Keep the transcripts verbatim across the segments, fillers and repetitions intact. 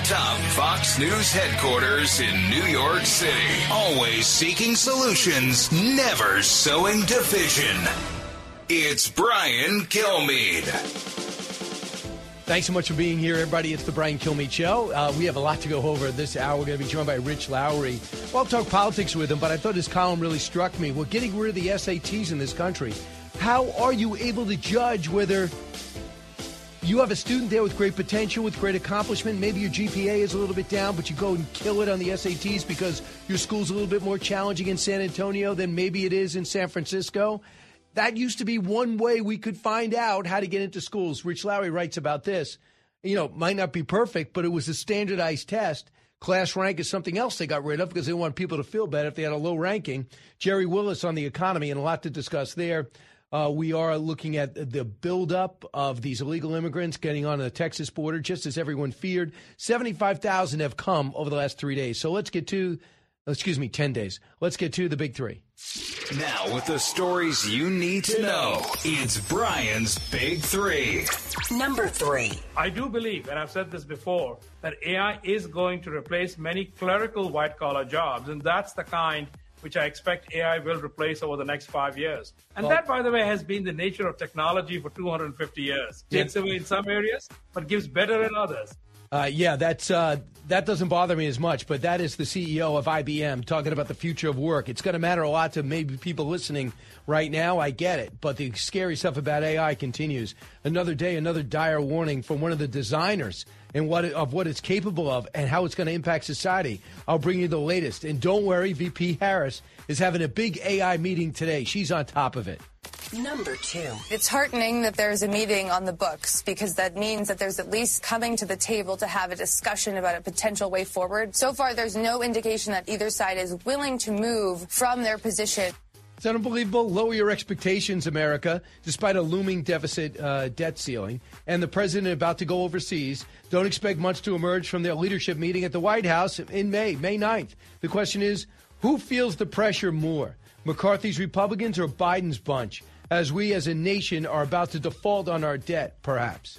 atop Fox News headquarters in New York City. Always seeking solutions, never sowing division. It's Brian Kilmeade. Thanks so much for being here, everybody. It's the Brian Kilmeade Show. Uh, we have a lot to go over this hour. We're going to be joined by Rich Lowry. Well, I'll talk politics with him, but I thought his column really struck me. We're getting rid of the S A Ts in this country. How are you able to judge whether you have a student there with great potential, with great accomplishment? Maybe your G P A is a little bit down, but you go and kill it on the S A Ts because your school's a little bit more challenging in San Antonio than maybe it is in San Francisco? That used to be one way we could find out how to get into schools. Rich Lowry writes about this. You know, might not be perfect, but it was a standardized test. Class rank is something else they got rid of because they want people to feel better if they had a low ranking. Jerry Willis on the economy, and a lot to discuss there. Uh, we are looking at the buildup of these illegal immigrants getting on the Texas border, just as everyone feared. seventy-five thousand have come over the last three days. So let's get to, excuse me, ten days. Let's get to the big three. Now, with the stories you need to know, it's Brian's Big Three. Number three. I do believe, and I've said this before, that A I is going to replace many clerical white-collar jobs, and that's the kind which I expect A I will replace over the next five years. And well, that, by the way, has been the nature of technology for two hundred fifty years. Takes yeah. away in some areas, but gives better in others. Uh, yeah, that's uh, that doesn't bother me as much, but that is the C E O of I B M talking about the future of work. It's going to matter a lot to maybe people listening right now. I get it, but the scary stuff about A I continues. Another day, another dire warning from one of the designers and what of what it's capable of and how it's going to impact society. I'll bring you the latest. And don't worry, V P Harris is having a big A I meeting today. She's on top of it. Number two. It's heartening that there's a meeting on the books because that means that there's at least coming to the table to have a discussion about a potential way forward. So far, there's no indication that either side is willing to move from their position. It's unbelievable. Lower your expectations, America, despite a looming deficit uh, debt ceiling. And the president about to go overseas. Don't expect much to emerge from their leadership meeting at the White House in May, May ninth. The question is, who feels the pressure more? McCarthy's Republicans or Biden's bunch? As we as a nation are about to default on our debt, perhaps.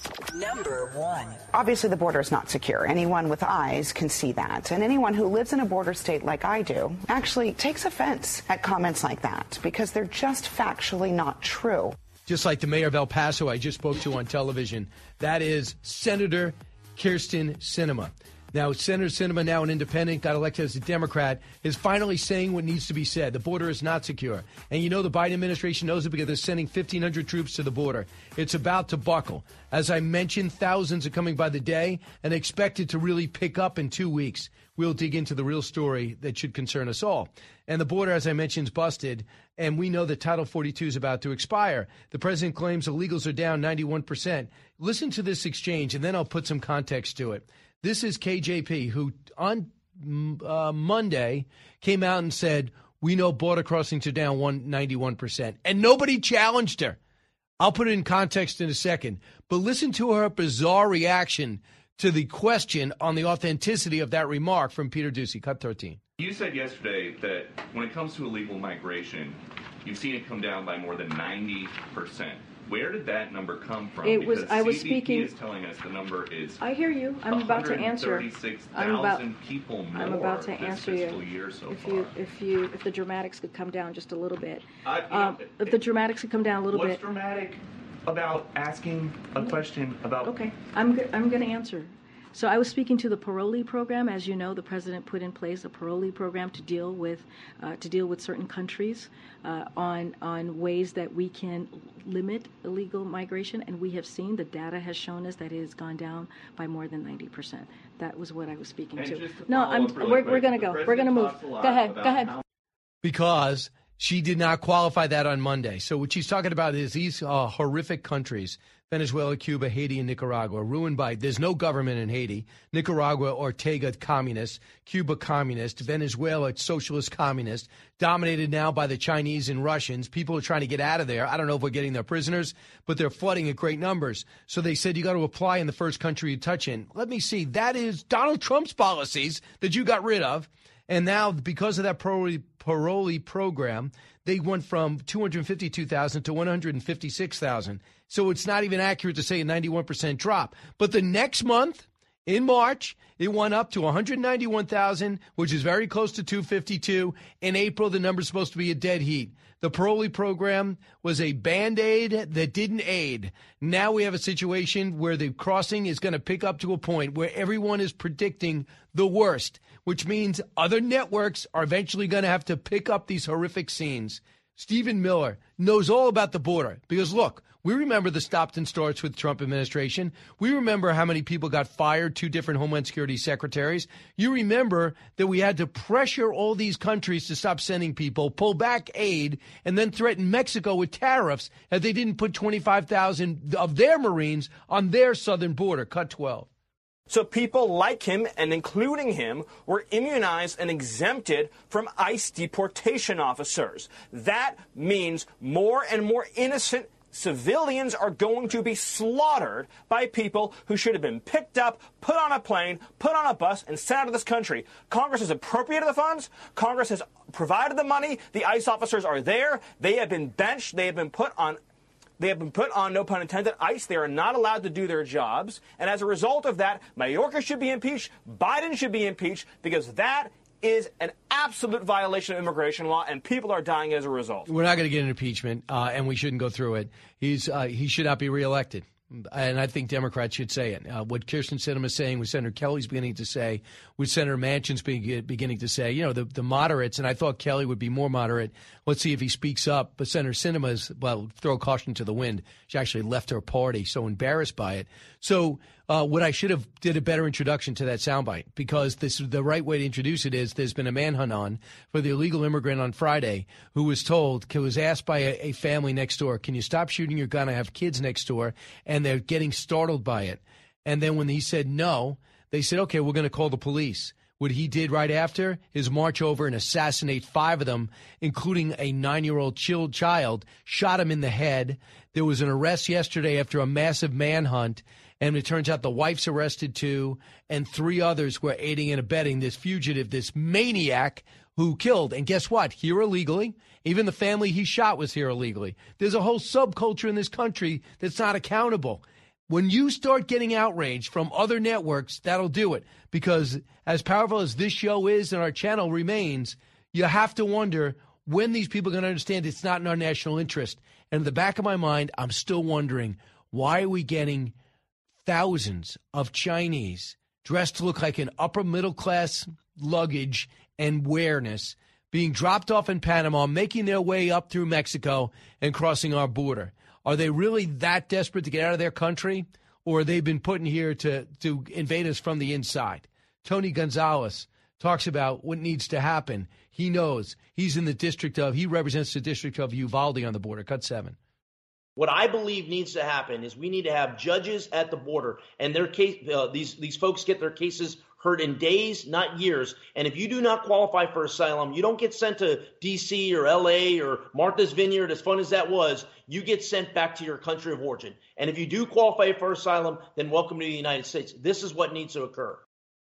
Number one. Obviously, the border is not secure. Anyone with eyes can see that. And anyone who lives in a border state like I do actually takes offense at comments like that because they're just factually not true. Just like the mayor of El Paso I just spoke to on television. That is Senator Kyrsten Sinema. Now, Senator Sinema, now an independent, got elected as a Democrat, is finally saying what needs to be said. The border is not secure. And you know the Biden administration knows it because they're sending fifteen hundred troops to the border. It's about to buckle. As I mentioned, thousands are coming by the day and expected to really pick up in two weeks. We'll dig into the real story that should concern us all. And the border, as I mentioned, is busted, and we know that Title forty-two is about to expire. The president claims illegals are down ninety-one percent. Listen to this exchange, and then I'll put some context to it. This is K J P, who on uh, Monday came out and said, we know border crossings are down ninety-one percent. And nobody challenged her. I'll put it in context in a second. But listen to her bizarre reaction to the question on the authenticity of that remark from Peter Doocy. Cut thirteen. You said yesterday that when it comes to illegal migration, you've seen it come down by more than ninety percent. Where did that number come from? It was. Because I was C B P speaking. is telling us the number is. I hear you. I'm about to answer. one hundred thirty-six I'm about. thousand people more I'm about to this answer you. fiscal year so if far. you, if you, if the dramatics could come down just a little bit. I, you um, know, if the dramatics could come down a little what's bit. What's dramatic about asking a question about? Okay, I'm go- I'm going to answer. So I was speaking to the parolee program. As you know, the president put in place a parolee program to deal with uh, to deal with certain countries uh, on on ways that we can limit illegal migration, and we have seen the data has shown us that it has gone down by more than ninety percent. That was what I was speaking and to. to No, I'm really we're, quick, we're going to go. We're going to move. Go ahead. Go ahead. How- Because she did not qualify that on Monday. So what she's talking about is these uh, horrific countries, Venezuela, Cuba, Haiti, and Nicaragua, ruined by, there's no government in Haiti. Nicaragua, Ortega, communist. Cuba, communist. Venezuela, socialist, communist. Dominated now by the Chinese and Russians. People are trying to get out of there. I don't know if we're getting their prisoners, but they're flooding at great numbers. So they said you got to apply in the first country you touch in. Let me see. That is Donald Trump's policies that you got rid of. And now, because of that parolee, parolee program, they went from two hundred fifty-two thousand to one hundred fifty-six thousand. So it's not even accurate to say a ninety-one percent drop. But the next month, In March, it went up to one hundred ninety-one thousand, which is very close to two fifty-two. In April, the number's supposed to be a dead heat. The Paroli program was a Band-Aid that didn't aid. Now we have a situation where the crossing is going to pick up to a point where everyone is predicting the worst, which means other networks are eventually going to have to pick up these horrific scenes. Stephen Miller knows all about the border because, look, we remember the stops and starts with the Trump administration. We remember how many people got fired, two different Homeland Security secretaries. You remember that we had to pressure all these countries to stop sending people, pull back aid, and then threaten Mexico with tariffs if they didn't put twenty-five thousand of their Marines on their southern border. Cut twelve. So people like him, and including him, were immunized and exempted from ICE deportation officers. That means more and more innocent civilians are going to be slaughtered by people who should have been picked up, put on a plane, put on a bus, and sent out of this country. Congress has appropriated the funds. Congress has provided the money. The ICE officers are there. They have been benched. They have been put on They have been put on, no pun intended, ICE. They are not allowed to do their jobs. And as a result of that, Mayorkas should be impeached. Biden should be impeached because that is an absolute violation of immigration law, and people are dying as a result. We're not going to get an impeachment, uh, and we shouldn't go through it. He's uh, he should not be reelected. And I think Democrats should say it. Uh, what Kyrsten Sinema is saying, what Senator Kelly's beginning to say, what Senator Manchin's beginning to say, you know, the, the moderates, and I thought Kelly would be more moderate. Let's see if he speaks up. But Senator Sinema's, well, throw caution to the wind. She actually left her party, so embarrassed by it. So uh, what I should have did a better introduction to that soundbite, because this the right way to introduce it is there's been a manhunt on for the illegal immigrant on Friday who was told, who was asked by a, a family next door, can you stop shooting your gun? I have kids next door, and they're getting startled by it. And then when he said no, they said, okay, we're going to call the police. What he did right after is march over and assassinate five of them, including a nine-year-old child, shot him in the head. There was an arrest yesterday after a massive manhunt, and it turns out the wife's arrested too, and three others were aiding and abetting this fugitive, this maniac who killed. And guess what? Here illegally. Even the family he shot was here illegally. There's a whole subculture in this country that's not accountable. When you start getting outrage from other networks, that'll do it. Because as powerful as this show is and our channel remains, you have to wonder when these people are going to understand it's not in our national interest. And in the back of my mind, I'm still wondering, why are we getting thousands of Chinese dressed to look like an upper middle class luggage and awareness being dropped off in Panama, making their way up through Mexico and crossing our border? Are they really that desperate to get out of their country, or have they been put in here to, to invade us from the inside? Tony Gonzalez talks about what needs to happen. He knows. He's in the district of, he represents the district of Uvalde on the border. Cut seven. What I believe needs to happen is we need to have judges at the border, and their case, uh, these these folks get their cases heard in days, not years. And if you do not qualify for asylum, you don't get sent to D C or L A or Martha's Vineyard, as fun as that was. You get sent back to your country of origin. And if you do qualify for asylum, then welcome to the United States. This is what needs to occur.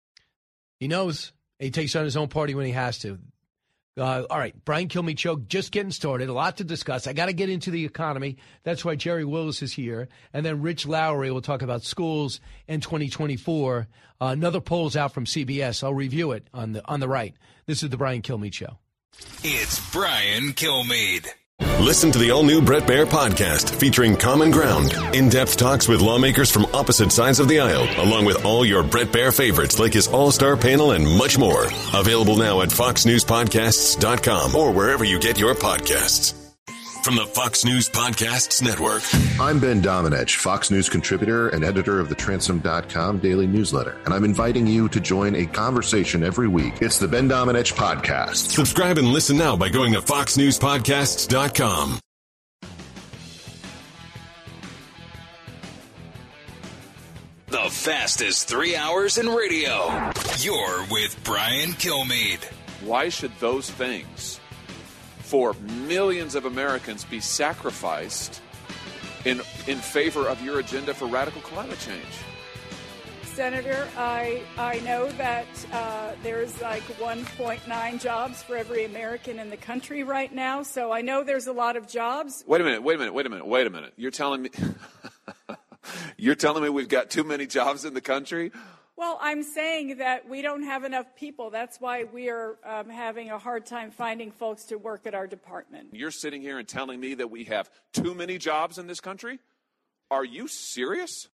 He knows. He takes on his own party when he has to. Uh, all right, Brian Kilmeade Show, just getting started. A lot to discuss. I got to get into the economy. That's why Jerry Willis is here. And then Rich Lowry will talk about schools in twenty twenty-four. Uh, another poll's out from C B S. I'll review it on the on the right. This is the Brian Kilmeade Show. It's Brian Kilmeade. Listen to the all-new Bret Baier podcast featuring Common Ground, in-depth talks with lawmakers from opposite sides of the aisle, along with all your Bret Baier favorites like his all-star panel and much more. Available now at fox news podcasts dot com or wherever you get your podcasts. From the Fox News Podcasts Network. I'm Ben Domenech, Fox News contributor and editor of the Transom dot com daily newsletter, and I'm inviting you to join a conversation every week. It's the Ben Domenech Podcast. Subscribe and listen now by going to fox news podcasts dot com. The fastest three hours in radio. You're with Brian Kilmeade. Why should those things for millions of Americans be sacrificed in in favor of your agenda for radical climate change? Senator, I I know that uh, there's like one point nine jobs for every American in the country right now, so I know there's a lot of jobs. Wait a minute, wait a minute, wait a minute, wait a minute. You're telling me you're telling me we've got too many jobs in the country? Well, I'm saying that we don't have enough people. That's why we are um, having a hard time finding folks to work at our department. You're sitting here and telling me that we have too many jobs in this country? Are you serious?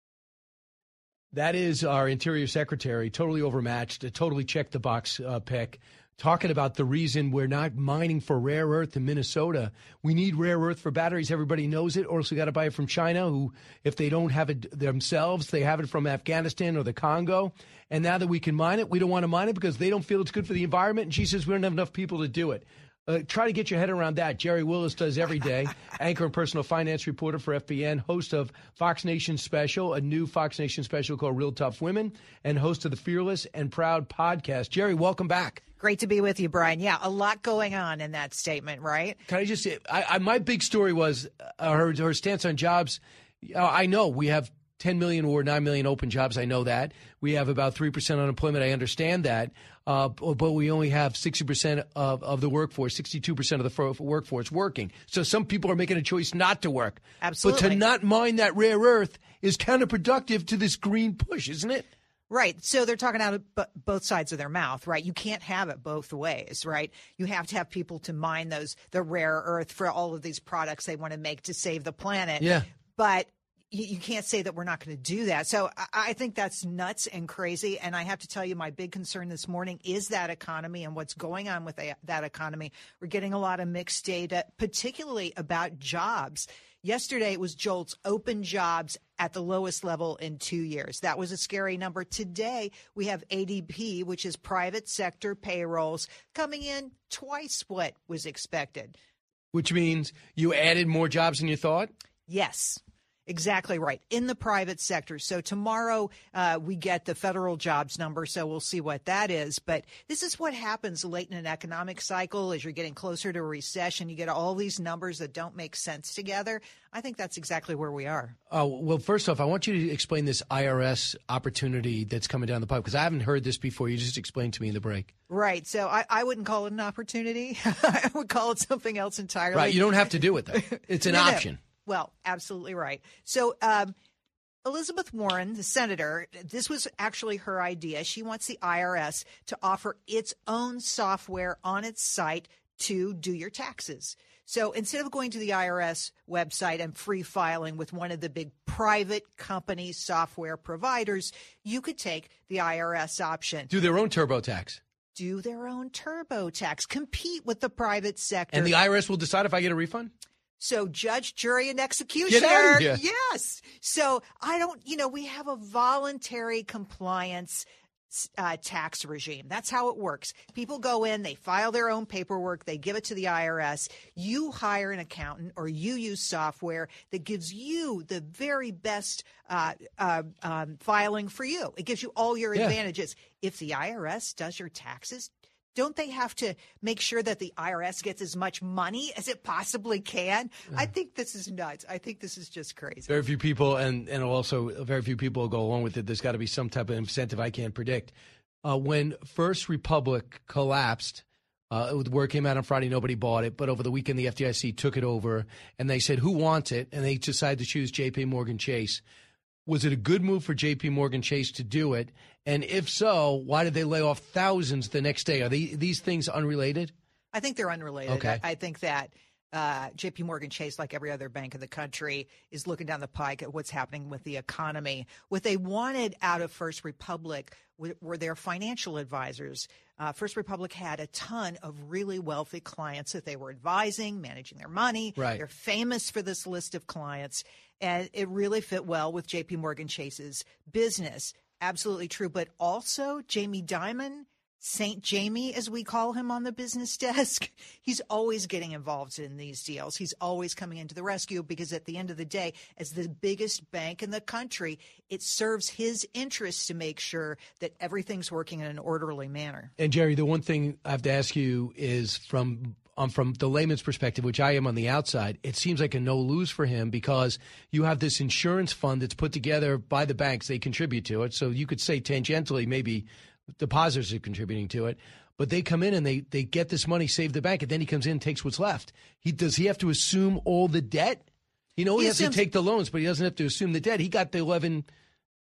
That is our Interior Secretary, totally overmatched, a totally check-the-box uh, pick, talking about the reason we're not mining for rare earth in Minnesota. We need rare earth for batteries. Everybody knows it, or else we got to buy it from China, who, if they don't have it themselves, they have it from Afghanistan or the Congo. And now that we can mine it, we don't want to mine it because they don't feel it's good for the environment. And she says we don't have enough people to do it. Uh, try to get your head around that. Jerry Willis does every day. Anchor and personal finance reporter for F B N, host of Fox Nation Special, a new Fox Nation special called Real Tough Women, and host of the Fearless and Proud podcast. Jerry, welcome back. Great to be with you, Brian. Yeah, a lot going on in that statement, right? Can I just say, I, I, my big story was uh, her, her stance on jobs. Uh, I know we have ten million or nine million open jobs. I know that. We have about three percent unemployment. I understand that. Uh, but we only have sixty percent of, of the workforce, sixty-two percent of the workforce working. So some people are making a choice not to work. Absolutely. But to not mine that rare earth is counterproductive to this green push, isn't it? Right. So they're talking out of b- both sides of their mouth, right? You can't have it both ways, right? You have to have people to mine those, the rare earth for all of these products they want to make to save the planet. Yeah. But you, you can't say that we're not going to do that. So I, I think that's nuts and crazy. And I have to tell you, my big concern this morning is that economy and what's going on with a, that economy. We're getting a lot of mixed data, particularly about jobs. Yesterday, it was JOLTS open jobs at the lowest level in two years. That was a scary number. Today, we have A D P, which is private sector payrolls, coming in twice what was expected. Which means you added more jobs than you thought? Yes. Exactly right. In the private sector. So tomorrow uh, we get the federal jobs number, so we'll see what that is. But this is what happens late in an economic cycle as you're getting closer to a recession. You get all these numbers that don't make sense together. I think that's exactly where we are. Oh, well, first off, I want you to explain this I R S opportunity that's coming down the pipe, because I haven't heard this before. You just explained to me in the break. Right. So I, I wouldn't call it an opportunity. I would call it something else entirely. Right. You don't have to do it, though. It's an no, option. No. Well, absolutely right. So um, Elizabeth Warren, the senator, this was actually her idea. She wants the I R S to offer its own software on its site to do your taxes. So instead of going to the I R S website and free filing with one of the big private company software providers, you could take the I R S option. Do their own TurboTax. Do their own TurboTax. Compete with the private sector. And the I R S will decide if I get a refund? So judge, jury, and executioner. Get out of here. Yes. So I don't, you know, we have a voluntary compliance uh, tax regime. That's how it works. People go in, they file their own paperwork, they give it to the I R S. You hire an accountant or you use software that gives you the very best uh, uh, um, filing for you. It gives you all your Yeah. advantages. If the I R S does your taxes, don't they have to make sure that the I R S gets as much money as it possibly can? I think this is nuts. I think this is just crazy. Very few people, and, and also very few people go along with it. There's got to be some type of incentive I can't predict. Uh, when First Republic collapsed, uh, the word came out on Friday, nobody bought it. But over the weekend, the F D I C took it over, and they said, who wants it? And they decided to choose J P. Morgan Chase. Was it a good move for J P. Morgan Chase to do it? And if so, why did they lay off thousands the next day? Are they, these things unrelated? I think they're unrelated. Okay. I, I think that uh, J P. Morgan Chase, like every other bank in the country, is looking down the pike at what's happening with the economy. What they wanted out of First Republic w- were their financial advisors. Uh, First Republic had a ton of really wealthy clients that they were advising, managing their money. Right. They're famous for this list of clients. And it really fit well with J P. Morgan Chase's business. Absolutely true. But also Jamie Dimon, Saint Jamie, as we call him on the business desk, he's always getting involved in these deals. He's always coming into the rescue because at the end of the day, as the biggest bank in the country, it serves his interests to make sure that everything's working in an orderly manner. And, Jerry, the one thing I have to ask you is from um, from the layman's perspective, which I am on the outside, it seems like a no-lose for him because you have this insurance fund that's put together by the banks. They contribute to it. So you could say tangentially maybe depositors are contributing to it. But they come in and they, they get this money, save the bank, and then he comes in and takes what's left. He Does he have to assume all the debt? You know, he, he has assumes- to take the loans, but he doesn't have to assume the debt. He got the eleven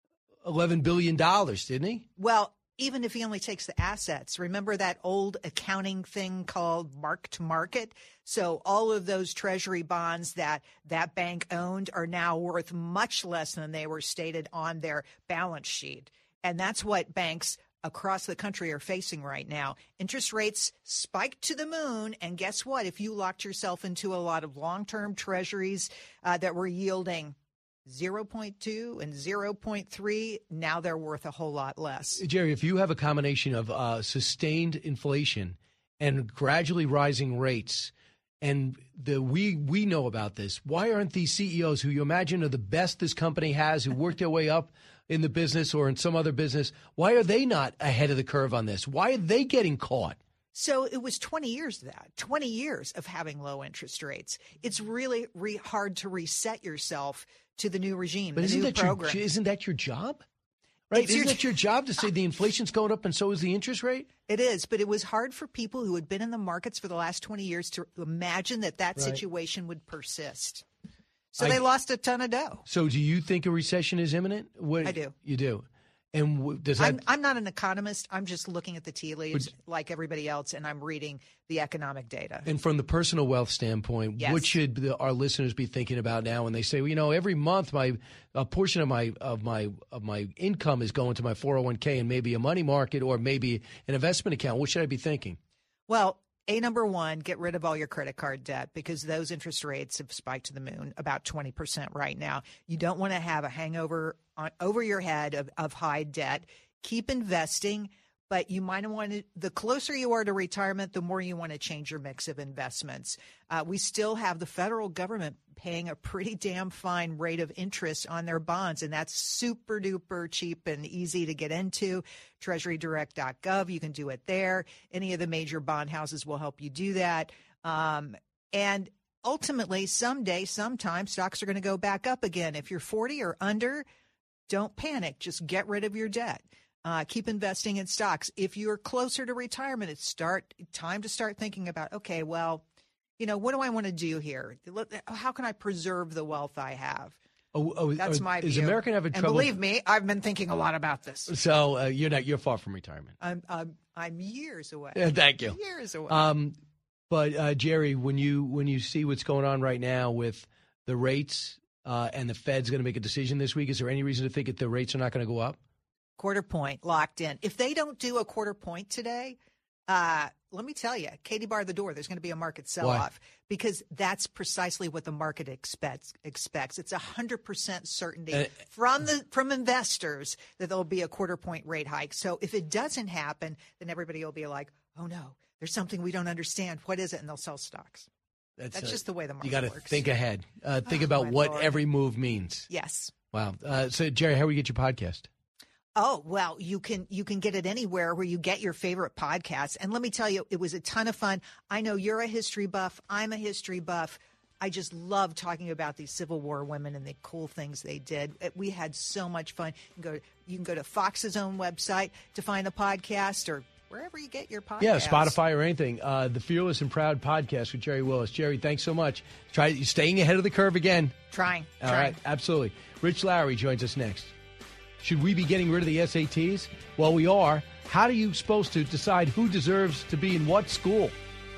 eleven billion dollars, didn't he? Well, even if he only takes the assets, remember that old accounting thing called mark to market? So all of those treasury bonds that that bank owned are now worth much less than they were stated on their balance sheet. And that's what banks across the country are facing right now. Interest rates spiked to the moon. And guess what? If you locked yourself into a lot of long-term treasuries uh, that were yielding zero point two and zero point three, now they're worth a whole lot less. Jerry, if you have a combination of uh, sustained inflation and gradually rising rates, and the we we know about this, why aren't these C E Os who you imagine are the best this company has, who worked their way up in the business or in some other business, why are they not ahead of the curve on this? Why are they getting caught? So it was twenty years of that, twenty years of having low interest rates. It's really re- hard to reset yourself to the new regime, but the isn't new that program. Your, isn't that your job? Right? It's Isn't your- it your job to say the inflation's going up and so is the interest rate? It is, but it was hard for people who had been in the markets for the last twenty years to imagine that that Right. situation would persist. So I- they lost a ton of dough. So do you think a recession is imminent? What, I do. You do? And w- does that... I'm, I'm not an economist. I'm just looking at the tea leaves like everybody else, and I'm reading the economic data. And from the personal wealth standpoint, Yes. what should the, our listeners be thinking about now when they say, well, you know, every month my a portion of my of my of my income is going to my four oh one k and maybe a money market or maybe an investment account? What should I be thinking? Well, A, number one, get rid of all your credit card debt because those interest rates have spiked to the moon, about twenty percent right now. You don't want to have a hangover on, over your head of, of high debt. Keep investing, but you might want to, the closer you are to retirement, the more you want to change your mix of investments. Uh, we still have the federal government paying a pretty damn fine rate of interest on their bonds, and that's super duper cheap and easy to get into. treasury direct dot gov, you can do it there. Any of the major bond houses will help you do that. Um, and ultimately, someday, sometime, stocks are going to go back up again. If you're forty or under, don't panic. Just get rid of your debt. Uh, keep investing in stocks. If you're closer to retirement, it's start time to start thinking about, okay, well, you know, what do I want to do here? How can I preserve the wealth I have? Oh, oh, That's oh, my is view. American having and trouble? believe me, I've been thinking a lot about this. So uh, you're not you're far from retirement. I'm I'm, I'm years away. Yeah, thank you. Years away. Um, but uh, Jerry, when you when you see what's going on right now with the rates uh, and the Fed's going to make a decision this week, is there any reason to think that the rates are not going to go up? Quarter point locked in. If they don't do a quarter point today, uh, let me tell you, Katie bar the door. There's going to be a market sell-off because that's precisely what the market expects. Expects it's a hundred percent certainty Uh, from the from investors that there'll be a quarter point rate hike. So if it doesn't happen, then everybody will be like, "Oh no, there's something we don't understand. What is it?" And they'll sell stocks. That's, uh, just the way the market You got to works. think ahead. Uh, think Oh, about my what Lord. every move means. Yes. Wow. Uh, so Jerry, how do we get your podcast? Oh, well, you can you can get it anywhere where you get your favorite podcasts. And let me tell you, it was a ton of fun. I know you're a history buff. I'm a history buff. I just love talking about these Civil War women and the cool things they did. We had so much fun. You can go, you can go to Fox's own website to find the podcast or wherever you get your podcasts. Yeah, Spotify or anything. Uh, the Fearless and Proud podcast with Jerry Willis. Jerry, thanks so much. Try staying ahead of the curve again. Trying. All trying. right, absolutely. Rich Lowry joins us next. Should we be getting rid of the S A Ts? Well, we are. How are you supposed to decide who deserves to be in what school?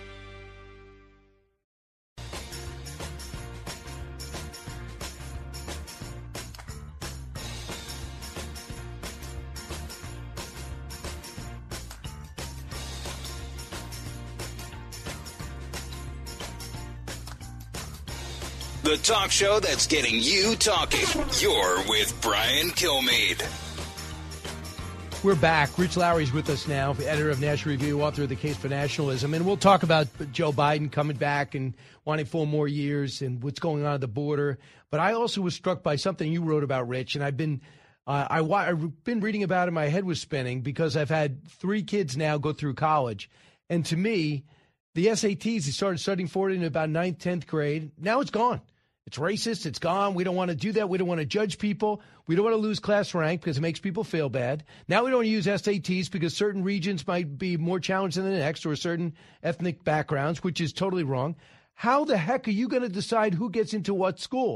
The talk show that's getting you talking. You're with Brian Kilmeade. We're back. Rich Lowry's with us now, editor of National Review, author of The Case for Nationalism. And we'll talk about Joe Biden coming back and wanting four more years and what's going on at the border. But I also was struck by something you wrote about, Rich, and I've been uh, I, I've been reading about it. My head was spinning because I've had three kids now go through college. And to me, the S A Ts, they started studying for it in about ninth, tenth grade. Now it's gone. It's racist. It's gone. We don't want to do that. We don't want to judge people. We don't want to lose class rank because it makes people feel bad. Now we don't use S A Ts because certain regions might be more challenged than the next or certain ethnic backgrounds, which is totally wrong. How the heck are you going to decide who gets into what school?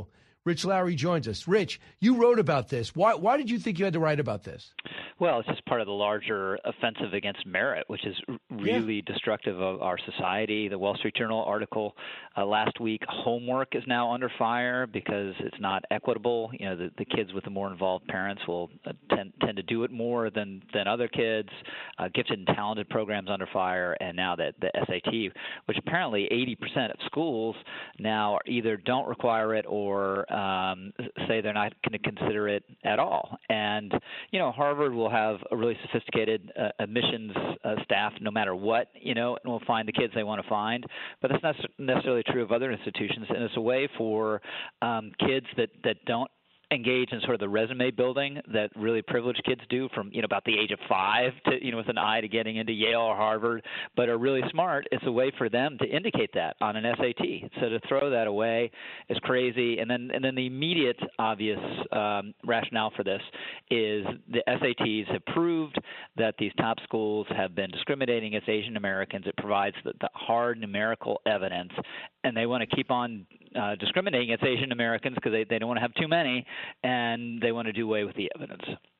Rich Lowry joins us. Rich, you wrote about this. Why, why did you think you had to write about this? Well, it's just part of the larger offensive against merit, which is really yeah. destructive of our society. The Wall Street Journal article uh, last week, homework is now under fire because it's not equitable. You know, the, the kids with the more involved parents will uh, tend, tend to do it more than, than other kids. Uh, gifted and talented programs under fire, and now that the S A T, which apparently eighty percent of schools now either don't require it or um, say they're not going to consider it at all. And, you know, Harvard will have a really sophisticated uh, admissions uh, staff no matter what, you know, and will find the kids they want to find. But that's not necessarily true of other institutions, and it's a way for um, kids that, that don't engage in sort of the resume building that really privileged kids do from, you know, about the age of five to, you know, with an eye to getting into Yale or Harvard, but are really smart. It's a way for them to indicate that on an S A T. So to throw that away is crazy. And then, and then the immediate obvious um, rationale for this is the S A Ts have proved that these top schools have been discriminating against Asian Americans. It provides the, the hard numerical evidence, and they want to keep on uh, discriminating against Asian Americans because they, they don't want to have too many, and they want to do away with the evidence.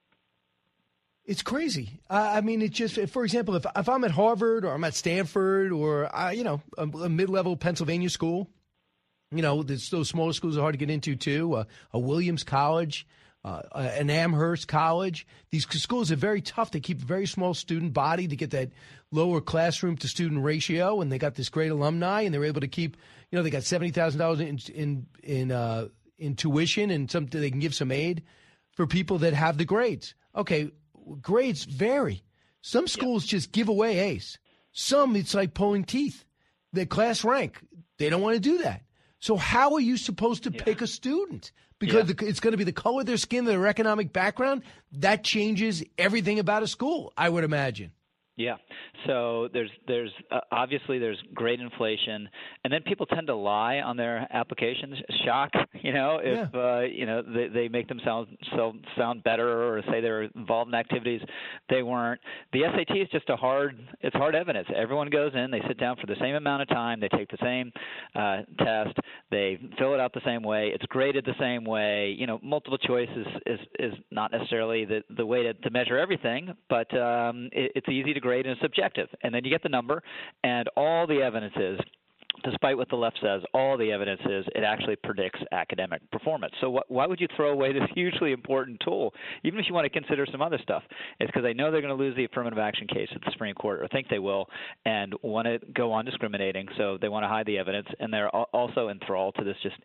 It's crazy. Uh, I mean, it just, for example, if if I'm at Harvard or I'm at Stanford or, uh, you know, a, a mid-level Pennsylvania school, you know, those smaller schools are hard to get into too, uh, a Williams College, uh, an Amherst College. These schools are very tough. They keep a very small student body to get that lower classroom to student ratio, and they got this great alumni, and they're able to keep, you know, they got seventy thousand dollars in, in, in, uh, in tuition, and some they can give some aid for people that have the grades. Okay, grades vary. Some schools yeah. just give away A's. Some, it's like pulling teeth. The class rank, they don't want to do that. So how are you supposed to yeah. pick a student? Because yeah. the, it's going to be the color of their skin, their economic background. That changes everything about a school, I would imagine. Yeah. So there's there's uh, obviously there's grade inflation, and then people tend to lie on their applications. Shock, you know, if yeah. uh, you know they, they make themselves so, sound better or say they're involved in activities they weren't. The S A T is just a hard it's hard evidence. Everyone goes in, they sit down for the same amount of time, they take the same uh, test, they fill it out the same way, it's graded the same way. You know, multiple choice is is, is not necessarily the the way to, to measure everything, but um, it, it's easy to grade and it's subjective. And then you get the number, and all the evidence is, despite what the left says, all the evidence is it actually predicts academic performance. So wh- why would you throw away this hugely important tool, even if you want to consider some other stuff? It's because they know they're going to lose the affirmative action case at the Supreme Court, or think they will, and want to go on discriminating, so they want to hide the evidence, and they're also enthralled to this just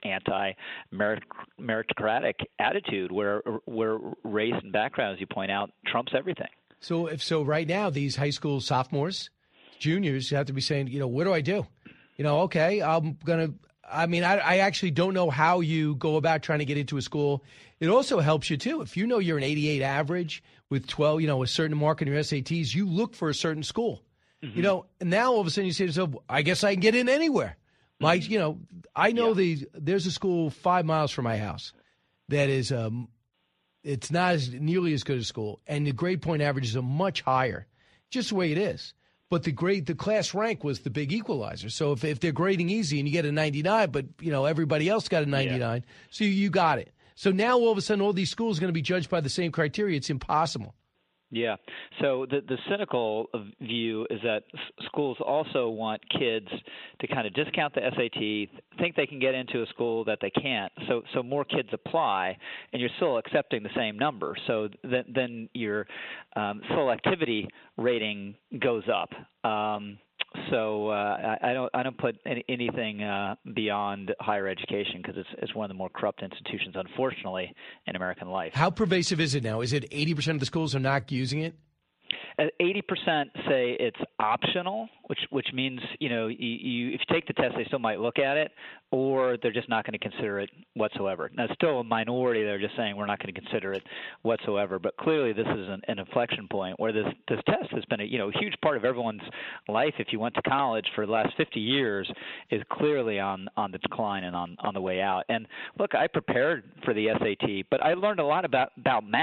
anti-meritocratic attitude where, where race and background, as you point out, trumps everything. So if so right now, these high school sophomores, juniors have to be saying, you know, what do I do? You know, okay, I'm going to – I mean, I, I actually don't know how you go about trying to get into a school. It also helps you, too. If you know you're an eighty-eight average with twelve, you know, a certain mark in your S A Ts, you look for a certain school. Mm-hmm. You know, and now all of a sudden you say to yourself, I guess I can get in anywhere. My, mm-hmm. you know, I know yeah. the there's a school five miles from my house that is um, – it's not as nearly as good as school, and the grade point averages are much higher, just the way it is. But the grade, the class rank was the big equalizer. So if if they're grading easy and you get a ninety-nine, but you know everybody else got a ninety-nine, yeah. so you, you got it. So now all of a sudden all these schools are going to be judged by the same criteria. It's impossible. Yeah. So the the cynical view is that schools also want kids to kind of discount the S A T, think they can get into a school that they can't. So so more kids apply, and you're still accepting the same number. So then then your um, selectivity rating goes up. Um, So uh, I, I don't I don't put any, anything uh, beyond higher education because it's it's one of the more corrupt institutions, unfortunately, in American life. How pervasive is it now? Is it eighty percent of the schools are not using it? eighty percent say it's optional, which which means, you know, you, you, if you take the test, they still might look at it, or they're just not going to consider it whatsoever. Now, it's still a minority. They're just saying we're not going to consider it whatsoever. But clearly, this is an, an inflection point where this this test has been a you know huge part of everyone's life. If you went to college for the last fifty years, is clearly on on the decline and on on the way out. And look, I prepared for the S A T, but I learned a lot about about math.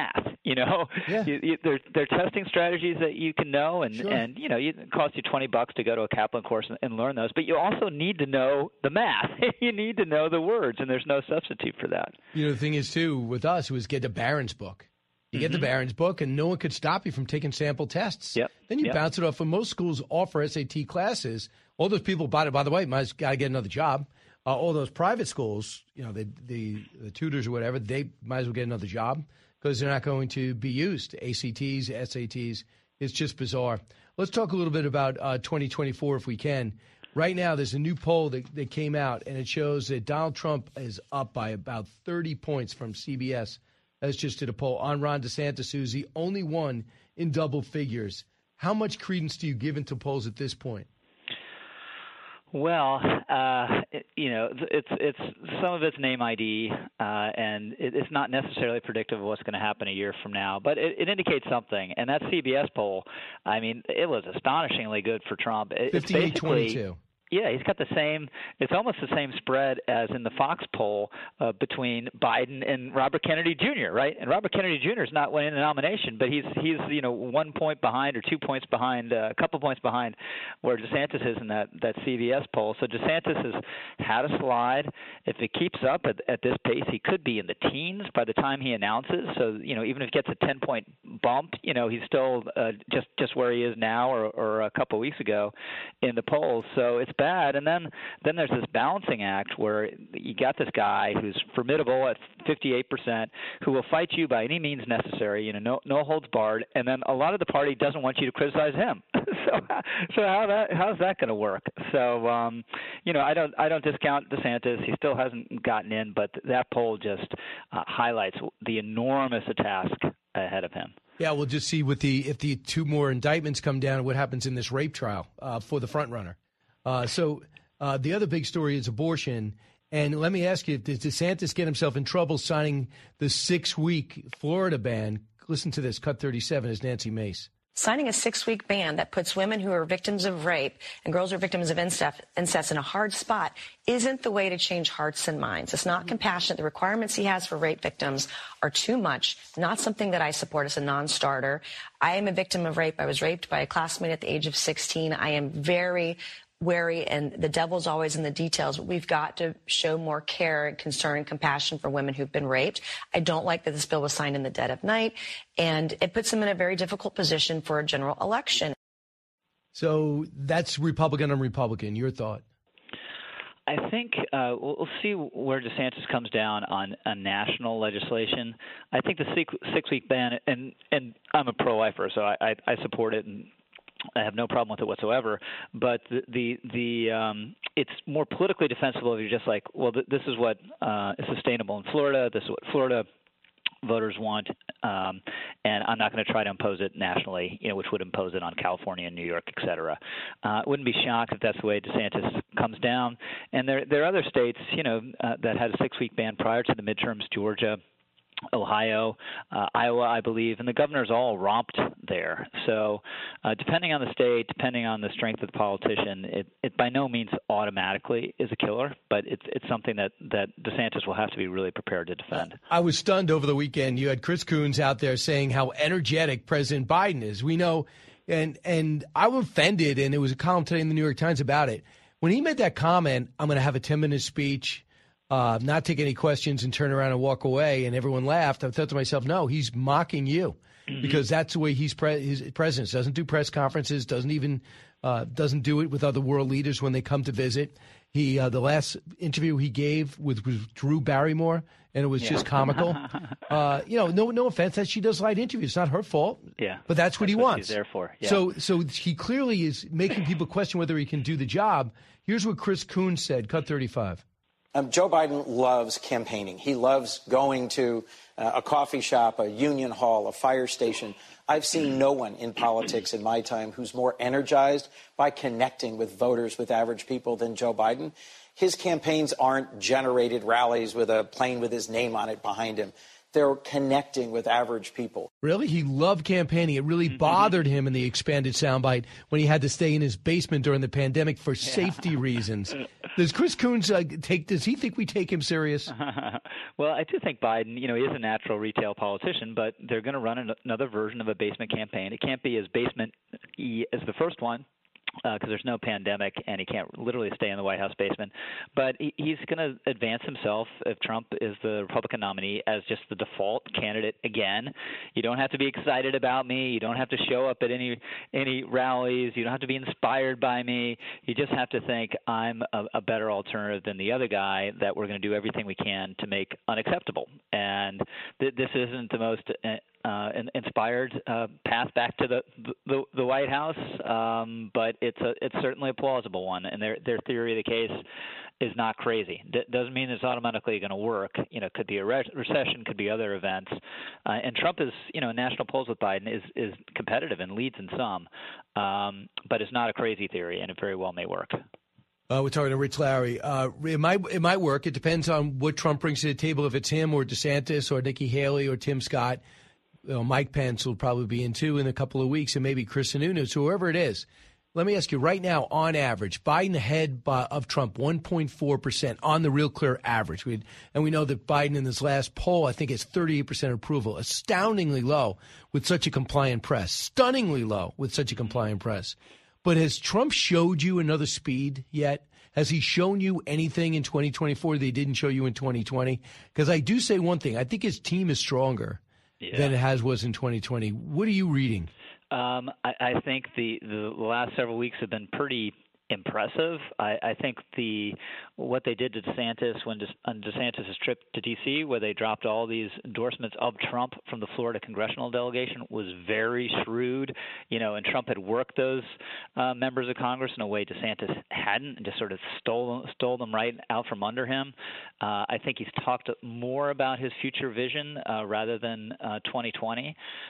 You know, yeah. you, you, they're they're testing strategies that you can know, and Sure. and you know, it costs you twenty bucks to go to a Kaplan course and, and learn those. But you also need to know the math. You need to know the words, and there's no substitute for that. You know, the thing is too with us was get the Barron's book. You get the Barron's book, and no one could stop you from taking sample tests. Yep. Then you yep. bounce it off. And most schools offer S A T classes. All those people, by, by the way, might got to get another job. Uh, all those private schools, you know, the, the the tutors or whatever, they might as well get another job because they're not going to be used. A C Ts, S A Ts. It's just bizarre. Let's talk a little bit about uh, twenty twenty-four if we can. Right now, there's a new poll that, that came out, and it shows that Donald Trump is up by about thirty points from C B S. That's just did a poll on Ron DeSantis, who's the only one in double figures. How much credence do you give into polls at this point? Well, uh, it, you know, it's it's some of it's name I D, uh, and it, it's not necessarily predictive of what's going to happen a year from now, but it, it indicates something. And that C B S poll, I mean, it was astonishingly good for Trump. It, fifty-eight twenty-two. Yeah, he's got the same – it's almost the same spread as in the Fox poll uh, between Biden and Robert Kennedy Junior, right? And Robert Kennedy Junior is not winning the nomination, but he's, he's you know, one point behind or two points behind, uh, a couple points behind where DeSantis is in that, that C B S poll. So DeSantis has had a slide. If it keeps up at, at this pace, he could be in the teens by the time he announces. So, you know, even if he gets a ten-point bump, you know, he's still uh, just, just where he is now or, or a couple weeks ago in the polls. So it's bad. And then then there's this balancing act where you got this guy who's formidable at fifty-eight percent who will fight you by any means necessary, you know, no, no holds barred. And then a lot of the party doesn't want you to criticize him. so so how that how's that going to work? So um, you know, I don't I don't discount DeSantis. He still hasn't gotten in, but that poll just uh, highlights the enormous task ahead of him. Yeah, we'll just see with the if the two more indictments come down, what happens in this rape trial uh, for the front runner. Uh, so uh, the other big story is abortion. And let me ask you, did DeSantis get himself in trouble signing the six-week Florida ban? Listen to this. Cut thirty-seven is Nancy Mace. Signing a six-week ban that puts women who are victims of rape and girls who are victims of incest in a hard spot isn't the way to change hearts and minds. It's not compassionate. The requirements he has for rape victims are too much, not something that I support as a non-starter. I am a victim of rape. I was raped by a classmate at the age of sixteen. I am very wary, and the devil's always in the details. We've got to show more care and concern and compassion for women who've been raped. I don't like that this bill was signed in the dead of night, and it puts them in a very difficult position for a general election. So that's Republican on Republican. Your thought? I think uh, we'll see where DeSantis comes down on, on national legislation. I think the six, six-week ban, and, and I'm a pro-lifer, so I, I, I support it, and I have no problem with it whatsoever, but the the, the um, it's more politically defensible if you're just like, well, th- this is what uh, is sustainable in Florida. This is what Florida voters want, um, and I'm not going to try to impose it nationally, you know, which would impose it on California and New York, et cetera. Uh, wouldn't be shocked if that's the way DeSantis comes down. And there there are other states, you know, uh, that had a six-week ban prior to the midterms, Georgia, Ohio, uh, Iowa, I believe, and the governors all romped there. So uh, depending on the state, depending on the strength of the politician, it, it by no means automatically is a killer, but it's it's something that, that DeSantis will have to be really prepared to defend. I was stunned over the weekend. You had Chris Coons out there saying how energetic President Biden is. We know, and, and I was offended, and it was a column today in the New York Times about it. When he made that comment, I'm going to have a ten-minute speech, Uh, not take any questions and turn around and walk away, and everyone laughed. I thought to myself, no, he's mocking you mm-hmm. because that's the way he's pre- his president doesn't do press conferences, doesn't even uh, doesn't do it with other world leaders when they come to visit. He uh, the last interview he gave with, with Drew Barrymore, and it was yeah. just comical. uh, you know, no no offense that she does light interviews, it's not her fault. Yeah, but that's what that's he what wants. She's there for. Yeah. So so he clearly is making people question whether he can do the job. Here's what Chris Coons said. Cut thirty-five. Um, Joe Biden loves campaigning. He loves going to uh, a coffee shop, a union hall, a fire station. I've seen no one in politics in my time who's more energized by connecting with voters, with average people than Joe Biden. His campaigns aren't generated rallies with a plane with his name on it behind him. They're connecting with average people. Really? He loved campaigning. It really bothered him in the expanded soundbite when he had to stay in his basement during the pandemic for safety yeah. reasons. Does Chris Coons uh, take? Does he think we take him serious? Well, I do think Biden, you know, is a natural retail politician, but they're going to run an- another version of a basement campaign. It can't be as basement-y as the first one, because uh, there's no pandemic and he can't literally stay in the White House basement. But he, he's going to advance himself, if Trump is the Republican nominee, as just the default candidate again. You don't have to be excited about me. You don't have to show up at any any rallies. You don't have to be inspired by me. You just have to think I'm a, a better alternative than the other guy that we're going to do everything we can to make unacceptable. And th- this isn't the most uh, Uh, inspired uh, path back to the the, the White House, um, but it's a it's certainly a plausible one, and their their theory of the case is not crazy. D- doesn't mean it's automatically going to work. You know, could be a re- recession, could be other events, uh, and Trump is, you know, in national polls with Biden is is competitive and leads in some, um, but it's not a crazy theory, and it very well may work. Uh, we're talking to Rich Lowry. Uh, it might it might work. It depends on what Trump brings to the table. If it's him or DeSantis or Nikki Haley or Tim Scott. You know, Mike Pence will probably be in too in a couple of weeks, and maybe Chris Sununu, whoever it is. Let me ask you right now, on average, Biden ahead by, of Trump one point four percent on the Real Clear average. We'd, and we know that Biden in this last poll, I think, is thirty-eight percent approval, astoundingly low with such a compliant press, stunningly low with such a compliant press. But has Trump showed you another speed yet? Has he shown you anything in twenty twenty-four that he didn't show you in twenty twenty? Because I do say one thing. I think his team is stronger. Yeah. Than it has was in twenty twenty. What are you reading? Um, I, I think the, the last several weeks have been pretty impressive. I, I think the what they did to DeSantis when De, on DeSantis' trip to D C, where they dropped all these endorsements of Trump from the Florida congressional delegation, was very shrewd. You know, and Trump had worked those uh, members of Congress in a way DeSantis hadn't, and just sort of stole stole them right out from under him. Uh, I think he's talked more about his future vision uh, rather than uh, twenty twenty.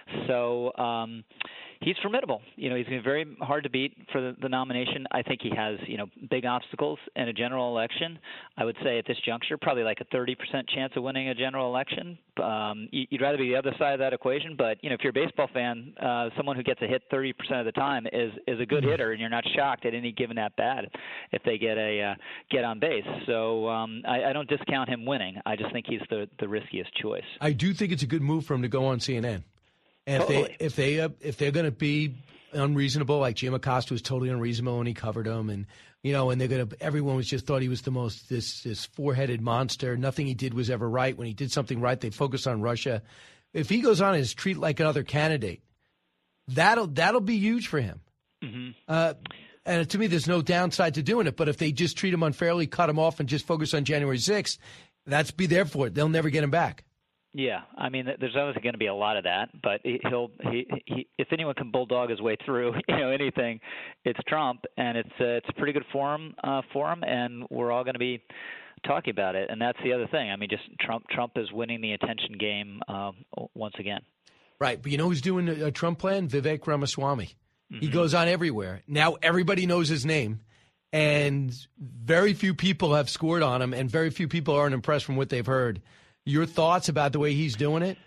So um, he's formidable. You know, he's going to be very hard to beat for the, the nomination. I think he has, you know, big obstacles in a general election. I would say at this juncture, probably like a thirty percent chance of winning a general election. Um, you'd rather be the other side of that equation, but, you know, if you're a baseball fan, uh, someone who gets a hit thirty percent of the time is, is a good hitter, and you're not shocked at any given at bat if they get a uh, get on base. So um, I, I don't discount him winning. I just think he's the, the riskiest choice. I do think it's a good move for him to go on C N N. And totally. if they if they uh, if they're going to be unreasonable, like Jim Acosta was totally unreasonable when he covered him, and you know, and they're going to everyone was just thought he was the most this this four-headed monster. Nothing he did was ever right. When he did something right, they focused on Russia. If he goes on and is treated like another candidate, that'll that'll be huge for him. Mm-hmm. Uh, and to me, there's no downside to doing it. But if they just treat him unfairly, cut him off, and just focus on January sixth, that's be there for it. They'll never get him back. Yeah, I mean, there's obviously going to be a lot of that, but he'll he, he if anyone can bulldog his way through, you know, anything, it's Trump, and it's uh, it's a pretty good forum uh, for him, and we're all going to be talking about it, and that's the other thing. I mean, just Trump Trump is winning the attention game um, once again. Right, but you know who's doing a, a Trump plan? Vivek Ramaswamy. Mm-hmm. He goes on everywhere. Now everybody knows his name, and very few people have scored on him, and very few people aren't impressed from what they've heard. Your thoughts about the way he's doing it?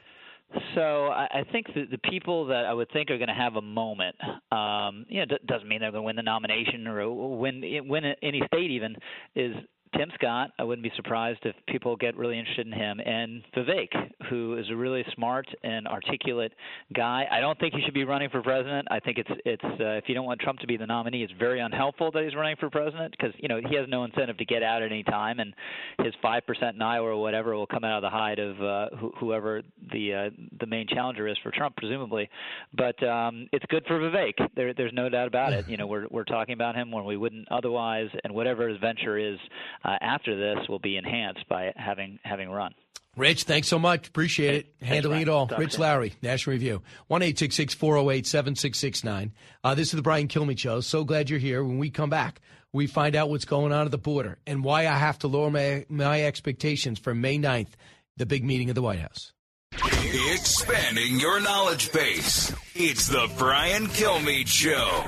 So I, I think the, the people that I would think are going to have a moment, um, you know, d- doesn't mean they're going to win the nomination or win win any state even, is Tim Scott. I wouldn't be surprised if people get really interested in him, and Vivek, who is a really smart and articulate guy. I don't think he should be running for president. I think it's it's uh, if you don't want Trump to be the nominee, it's very unhelpful that he's running for president, because you know he has no incentive to get out at any time, and his five percent in Iowa or whatever will come out of the hide of uh, wh- whoever the uh, the main challenger is for Trump, presumably. But um, it's good for Vivek. There, there's no doubt about it. You know, we're we're talking about him when we wouldn't otherwise, and whatever his venture is Uh, after this will be enhanced by having having run. Rich, thanks so much. Appreciate it. Thanks, Handling Brian. it all. Talk Rich soon. Lowry, National Review. one eight six six, four oh eight, seven six six nine. Uh, this is the Brian Kilmeade Show. So glad you're here. When we come back, we find out what's going on at the border and why I have to lower my, my expectations for May ninth, the big meeting at the White House. Expanding your knowledge base. It's the Brian Kilmeade Show.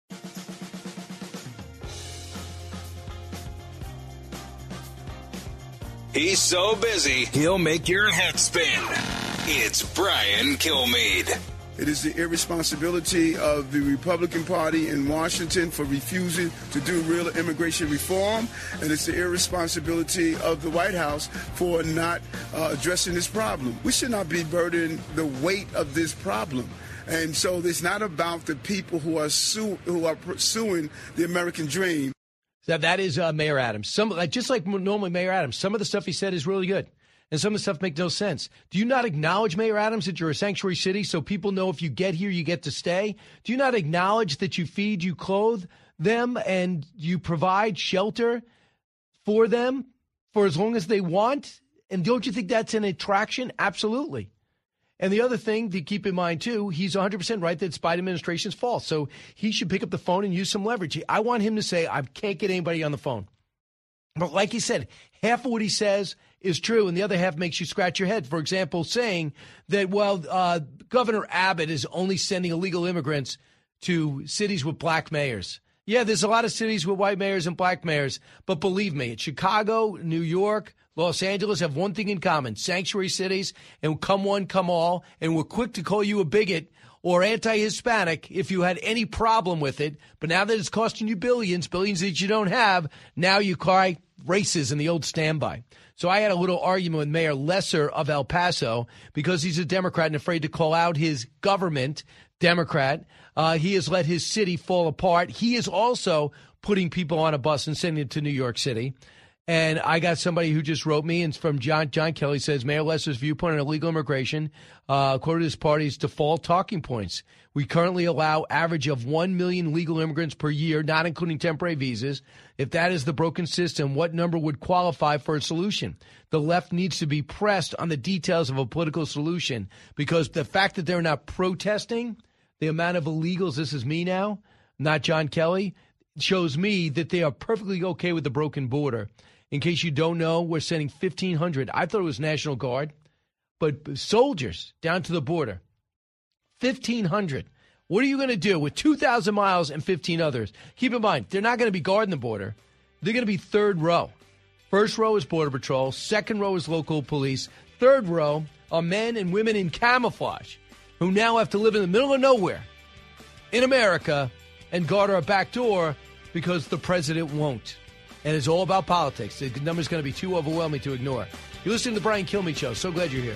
He's so busy, he'll make your head spin. It's Brian Kilmeade. It is the irresponsibility of the Republican Party in Washington for refusing to do real immigration reform, and it's the irresponsibility of the White House for not uh, addressing this problem. We should not be burdened the weight of this problem. And so it's not about the people who are su- who are pursuing the American dream. So that is uh, Mayor Adams. Some like, just like normally Mayor Adams, some of the stuff he said is really good. And some of the stuff makes no sense. Do you not acknowledge, Mayor Adams, that you're a sanctuary city so people know if you get here, you get to stay? Do you not acknowledge that you feed, you clothe them, and you provide shelter for them for as long as they want? And don't you think that's an attraction? Absolutely. And the other thing to keep in mind, too, he's one hundred percent right that it's Biden administration's fault. So he should pick up the phone and use some leverage. I want him to say, I can't get anybody on the phone. But like he said, half of what he says is true, and the other half makes you scratch your head. For example, saying that, well, uh, Governor Abbott is only sending illegal immigrants to cities with black mayors. Yeah, there's a lot of cities with white mayors and black mayors, but believe me, Chicago, New York, Los Angeles have one thing in common, sanctuary cities, and come one, come all, and we're quick to call you a bigot or anti-Hispanic if you had any problem with it. But now that it's costing you billions, billions that you don't have, now you cry races in the old standby. So I had a little argument with Mayor Lesser of El Paso because he's a Democrat and afraid to call out his government, Democrat. Uh, he has let his city fall apart. He is also putting people on a bus and sending it to New York City. And I got somebody who just wrote me, and from John John Kelly, says, Mayor Lesser's viewpoint on illegal immigration, uh, quoted his party's default talking points. We currently allow average of one million legal immigrants per year, not including temporary visas. If that is the broken system, what number would qualify for a solution? The left needs to be pressed on the details of a political solution, because the fact that they're not protesting the amount of illegals, this is me now, not John Kelly, shows me that they are perfectly okay with the broken border. In case you don't know, we're sending fifteen hundred. I thought it was National Guard, but soldiers down to the border. fifteen hundred. What are you going to do with two thousand miles and fifteen others? Keep in mind, they're not going to be guarding the border. They're going to be third row. First row is Border Patrol. Second row is local police. Third row are men and women in camouflage who now have to live in the middle of nowhere in America and guard our back door because the president won't. And it's all about politics. The number's going to be too overwhelming to ignore. You're listening to the Brian Kilmeade Show. So glad you're here.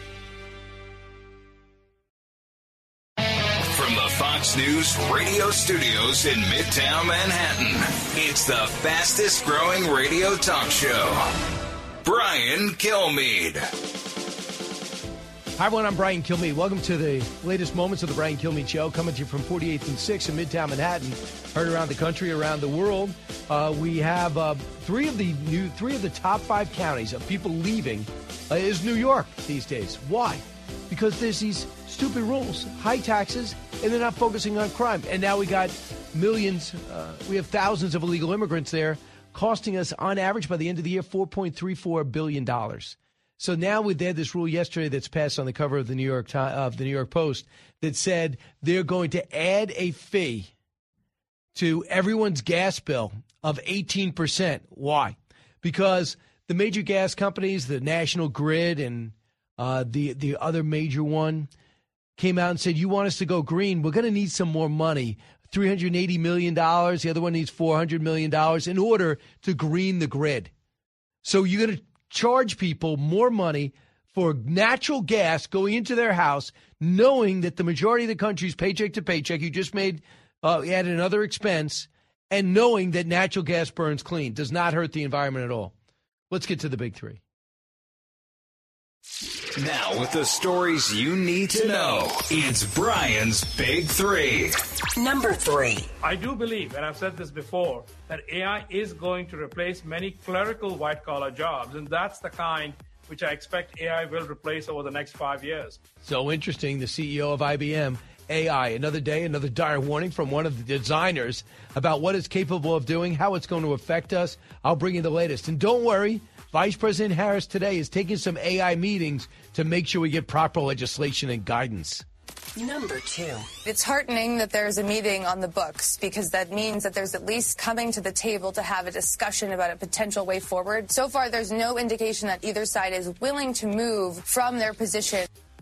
From the Fox News radio studios in Midtown Manhattan, it's the fastest growing radio talk show. Brian Kilmeade. Hi, everyone. I'm Brian Kilmeade. Welcome to the latest moments of the Brian Kilmeade Show, coming to you from forty-eighth and sixth in Midtown Manhattan. Heard around the country, around the world. Uh, we have uh, three of the new, three of the top five counties of people leaving uh, is New York these days. Why? Because there's these stupid rules, high taxes, and they're not focusing on crime. And now we got millions, uh, we have thousands of illegal immigrants there, costing us on average by the end of the year four point three four billion dollars. So now we had this rule yesterday that's passed on the cover of the New York of the New York Post that said they're going to add a fee to everyone's gas bill of eighteen percent. Why? Because the major gas companies, the National Grid and uh, the the other major one, came out and said, you want us to go green, we're going to need some more money, three hundred eighty million dollars. The other one needs four hundred million dollars in order to green the grid. So you're going to charge people more money for natural gas going into their house, knowing that the majority of the country's paycheck to paycheck, you just made uh, add another expense, and knowing that natural gas burns clean, does not hurt the environment at all. Let's get to the big three. Now, with the stories you need to know, it's Brian's Big Three. Number three. I do believe, and I've said this before, that A I is going to replace many clerical white-collar jobs, and that's the kind which I expect A I will replace over the next five years. So interesting, the C E O of I B M, A I, another day, another dire warning from one of the designers about what it's capable of doing, how it's going to affect us. I'll bring you the latest. And don't worry, Vice President Harris today is taking some A I meetings to make sure we get proper legislation and guidance. Number two. It's heartening that there's a meeting on the books because that means that there's at least coming to the table to have a discussion about a potential way forward. So far, there's no indication that either side is willing to move from their position.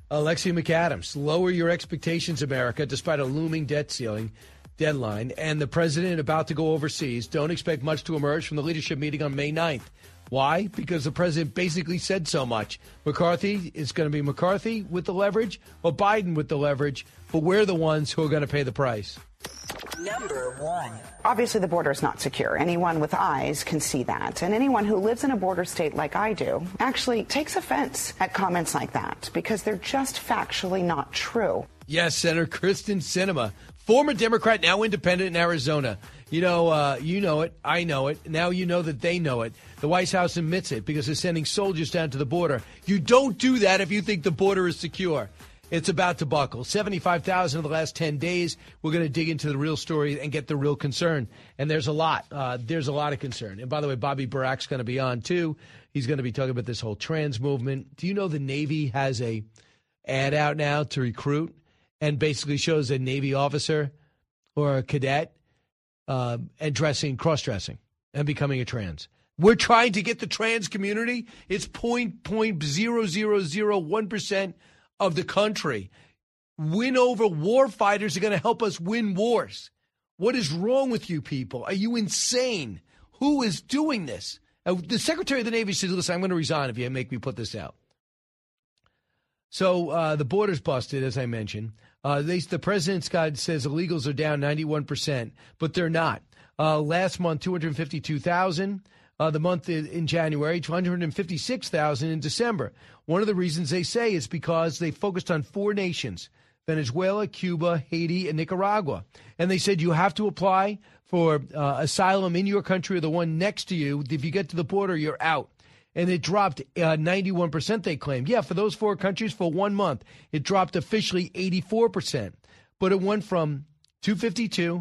Alexia McAdams, lower your expectations, America, despite a looming debt ceiling deadline. And the president about to go overseas. Don't expect much to emerge from the leadership meeting on May ninth. Why? Because the president basically said so much. McCarthy is going to be McCarthy with the leverage or Biden with the leverage, but we're the ones who are going to pay the price. Number one. Obviously, the border is not secure. Anyone with eyes can see that. And anyone who lives in a border state like I do actually takes offense at comments like that because they're just factually not true. Yes, Senator Kristen Sinema, former Democrat, now independent in Arizona. You know, uh, you know it. I know it. Now you know that they know it. The White House admits it because they're sending soldiers down to the border. You don't do that if you think the border is secure. It's about to buckle. seventy-five thousand in the last ten days. We're going to dig into the real story and get the real concern. And there's a lot. Uh, there's a lot of concern. And by the way, Bobby Barack's going to be on, too. He's going to be talking about this whole trans movement. Do you know the Navy has a ad out now to recruit and basically shows a Navy officer or a cadet uh, and dressing, cross-dressing and becoming a trans? We're trying to get the trans community. It's zero point zero zero zero one percent of the country. Win over war fighters are going to help us win wars. What is wrong with you people? Are you insane? Who is doing this? Uh, the Secretary of the Navy said, listen, I'm going to resign if you make me put this out. So uh, the border's busted, as I mentioned. Uh, they, the president's guide says illegals are down ninety-one percent, but they're not. Uh, last month, two hundred fifty-two thousand. Uh, the month in, in January, two hundred fifty-six thousand in December. One of the reasons they say is because they focused on four nations, Venezuela, Cuba, Haiti, and Nicaragua. And they said you have to apply for uh, asylum in your country or the one next to you. If you get to the border, you're out. And it dropped uh, ninety-one percent, they claim. Yeah, for those four countries for one month, it dropped officially eighty-four percent. But it went from two hundred fifty-two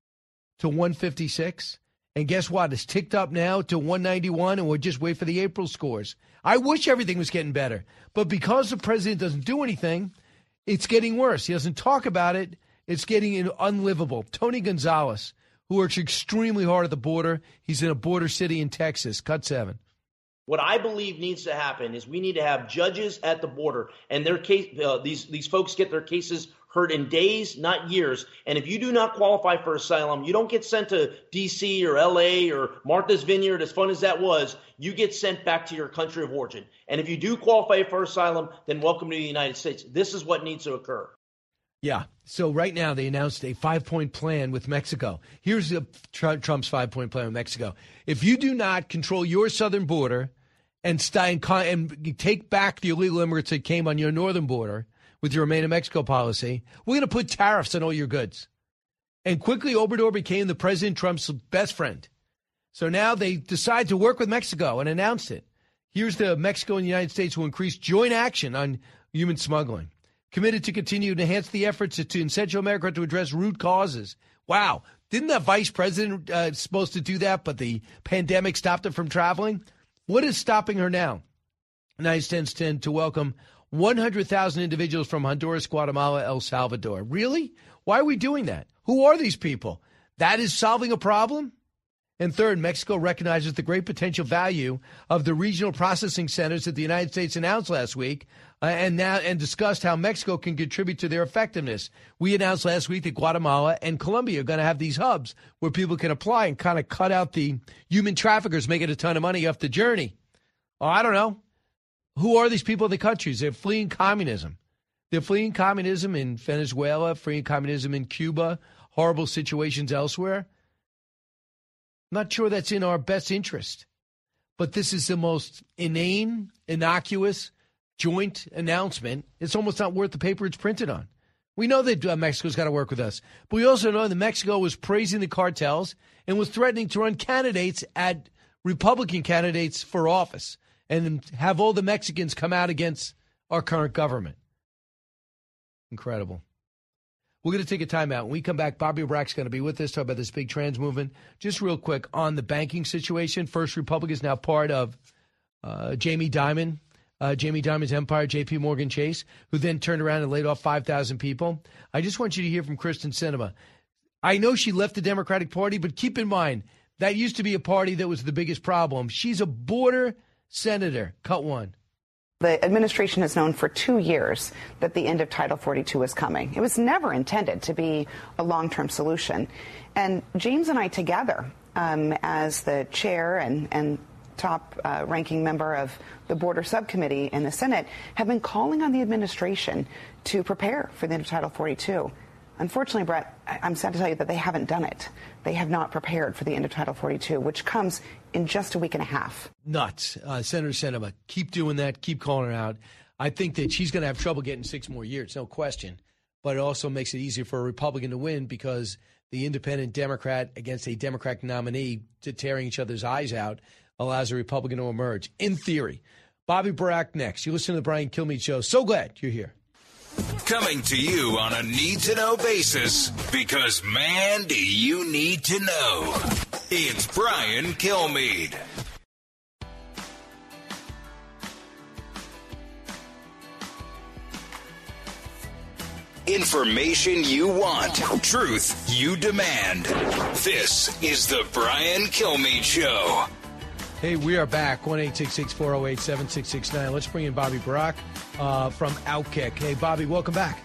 to one hundred fifty-six. And guess what? It's ticked up now to one ninety-one, and we'll just wait for the April scores. I wish everything was getting better. But because the president doesn't do anything, it's getting worse. He doesn't talk about it. It's getting unlivable. Tony Gonzalez, who works extremely hard at the border. He's in a border city in Texas. Cut seven. What I believe needs to happen is we need to have judges at the border, and their case, uh, these these folks get their cases heard in days, not years. And if you do not qualify for asylum, you don't get sent to D C or L A or Martha's Vineyard, as fun as that was. You get sent back to your country of origin. And if you do qualify for asylum, then welcome to the United States. This is what needs to occur. Yeah. So right now they announced a five-point plan with Mexico. Here's the, Trump's five-point plan with Mexico. If you do not control your southern border and, st- and take back the illegal immigrants that came on your northern border with your Remain in Mexico policy, we're going to put tariffs on all your goods. And quickly, Obrador became the President Trump's best friend. So now they decide to work with Mexico and announced it. Here's the Mexico and the United States will increase joint action on human smuggling. Committed to continue to enhance the efforts to, in Central America to address root causes. Wow. Didn't the vice president uh, supposed to do that, but the pandemic stopped her from traveling? What is stopping her now? The United States tend to welcome one hundred thousand individuals from Honduras, Guatemala, El Salvador. Really? Why are we doing that? Who are these people? That is solving a problem? And third, Mexico recognizes the great potential value of the regional processing centers that the United States announced last week uh, and now and discussed how Mexico can contribute to their effectiveness. We announced last week that Guatemala and Colombia are going to have these hubs where people can apply and kind of cut out the human traffickers making a ton of money off the journey. Oh, I don't know. Who are these people in the countries? They're fleeing communism. They're fleeing communism in Venezuela, fleeing communism in Cuba, horrible situations elsewhere. I'm not sure that's in our best interest. But this is the most inane, innocuous, joint announcement. It's almost not worth the paper it's printed on. We know that uh, Mexico's got to work with us. But we also know that Mexico was praising the cartels and was threatening to run candidates at Republican candidates for office and have all the Mexicans come out against our current government. Incredible. We're going to take a time out. When we come back, Bobby Barack's going to be with us, talk about this big trans movement. Just real quick on the banking situation. First Republic is now part of uh, Jamie Dimon, uh, Jamie Dimon's empire, J P Morgan Chase, who then turned around and laid off five thousand people. I just want you to hear from Kristen Sinema. I know she left the Democratic Party, but keep in mind, that used to be a party that was the biggest problem. She's a border senator. Cut one. The administration has known for two years that the end of Title forty-two is coming. It was never intended to be a long-term solution. And James and I together, um, as the chair and, and top uh, ranking member of the border subcommittee in the Senate, have been calling on the administration to prepare for the end of Title forty-two. Unfortunately, Brett, I'm sad to tell you that they haven't done it. They have not prepared for the end of Title forty-two, which comes in just a week and a half. Nuts. Uh, Senator Sinema, keep doing that. Keep calling her out. I think that she's going to have trouble getting six more years, no question. But it also makes it easier for a Republican to win because the independent Democrat against a Democratic nominee to tearing each other's eyes out allows a Republican to emerge, in theory. Bobby Barack next. You listen to the Brian Kilmeade Show. So glad you're here. Coming to you on a need-to-know basis, because, man, do you need to know. It's Brian Kilmeade. Information you want, truth you demand. This is the Brian Kilmeade Show. Hey, we are back. one eight six six, four oh eight, seven six six nine. Let's bring in Bobby Barack uh, from Outkick. Hey, Bobby, welcome back.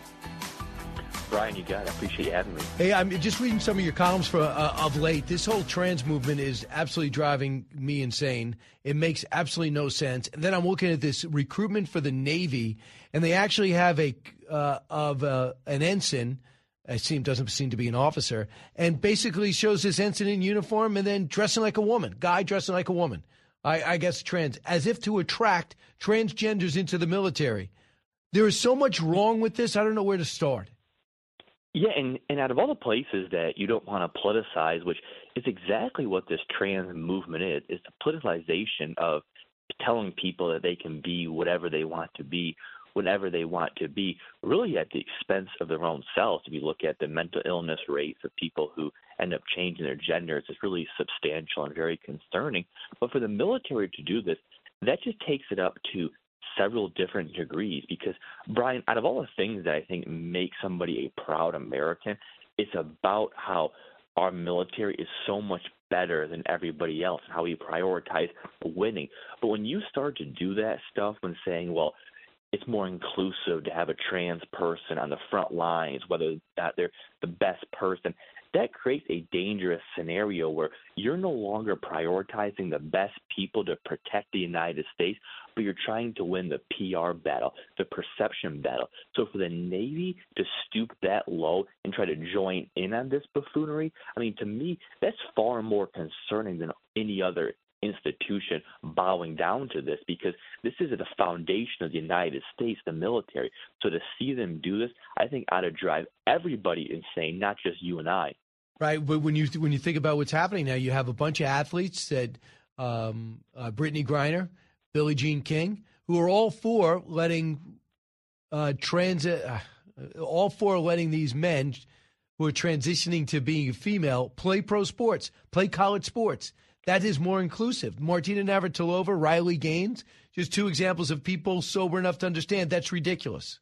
Brian, you got it. I appreciate you having me. Hey, I'm just reading some of your columns for uh, of late. This whole trans movement is absolutely driving me insane. It makes absolutely no sense. And then I'm looking at this recruitment for the Navy, and they actually have a uh, of uh, an ensign. It seem, doesn't seem to be an officer, and basically shows this ensign in uniform and then dressing like a woman, guy dressing like a woman. I, I guess trans, as if to attract transgenders into the military. There is so much wrong with this. I don't know where to start. Yeah, and, and out of all the places that you don't want to politicize, which is exactly what this trans movement is, is the politicization of telling people that they can be whatever they want to be, whenever they want to be, really at the expense of their own selves. If you look at the mental illness rates of people who end up changing their genders, it's really substantial and very concerning. But for the military to do this, that just takes it up to several different degrees because, Brian, out of all the things that I think make somebody a proud American, it's about how our military is so much better than everybody else and how we prioritize winning. But when you start to do that stuff when saying, well, it's more inclusive to have a trans person on the front lines, whether that they're the best person, that creates a dangerous scenario where you're no longer prioritizing the best people to protect the United States, but you're trying to win the P R battle, the perception battle. So for the Navy to stoop that low and try to join in on this buffoonery, I mean, to me, that's far more concerning than any other institution bowing down to this, because this is at the foundation of the United States, the military. So to see them do this, I think ought to drive everybody insane, not just you and I. Right, but when you when you think about what's happening now, you have a bunch of athletes that um, uh, Brittany Griner, Billie Jean King, who are all for letting uh, trans, uh, all for letting these men who are transitioning to being a female play pro sports, play college sports. That is more inclusive. Martina Navratilova, Riley Gaines, just two examples of people sober enough to understand that's ridiculous.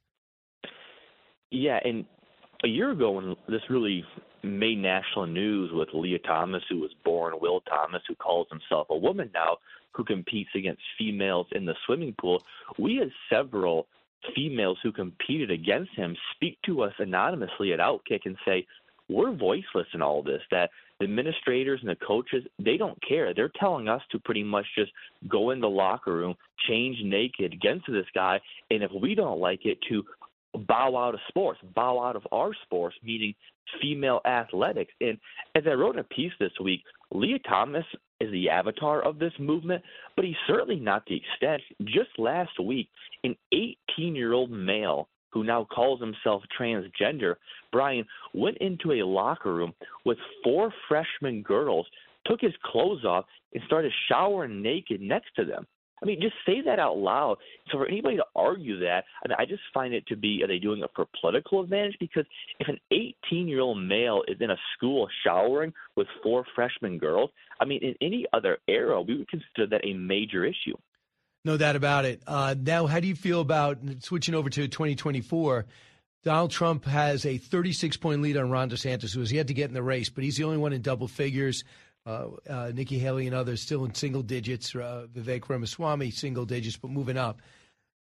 Yeah, and a year ago when this really made national news with Leah Thomas, who was born Will Thomas, who calls himself a woman now, who competes against females in the swimming pool, we had several females who competed against him speak to us anonymously at Outkick and say, we're voiceless in all this, that the administrators and the coaches, they don't care. They're telling us to pretty much just go in the locker room, change naked against this guy, and if we don't like it, to bow out of sports, bow out of our sports, meaning female athletics. And as I wrote in a piece this week, Leah Thomas is the avatar of this movement, but he's certainly not the extent. Just last week, an eighteen-year-old male who now calls himself transgender, Brian, went into a locker room with four freshman girls, took his clothes off, and started showering naked next to them. I mean, just say that out loud. So for anybody to argue that, I mean, I just find it to be, are they doing it for political advantage? Because if an eighteen-year-old male is in a school showering with four freshman girls, I mean, in any other era, we would consider that a major issue. No doubt about it. Uh, now, how do you feel about switching over to twenty twenty-four? Donald Trump has a thirty-six point lead on Ron DeSantis, who has yet to get in the race, but he's the only one in double figures. Uh, uh, Nikki Haley and others still in single digits. Uh, Vivek Ramaswamy, single digits, but moving up.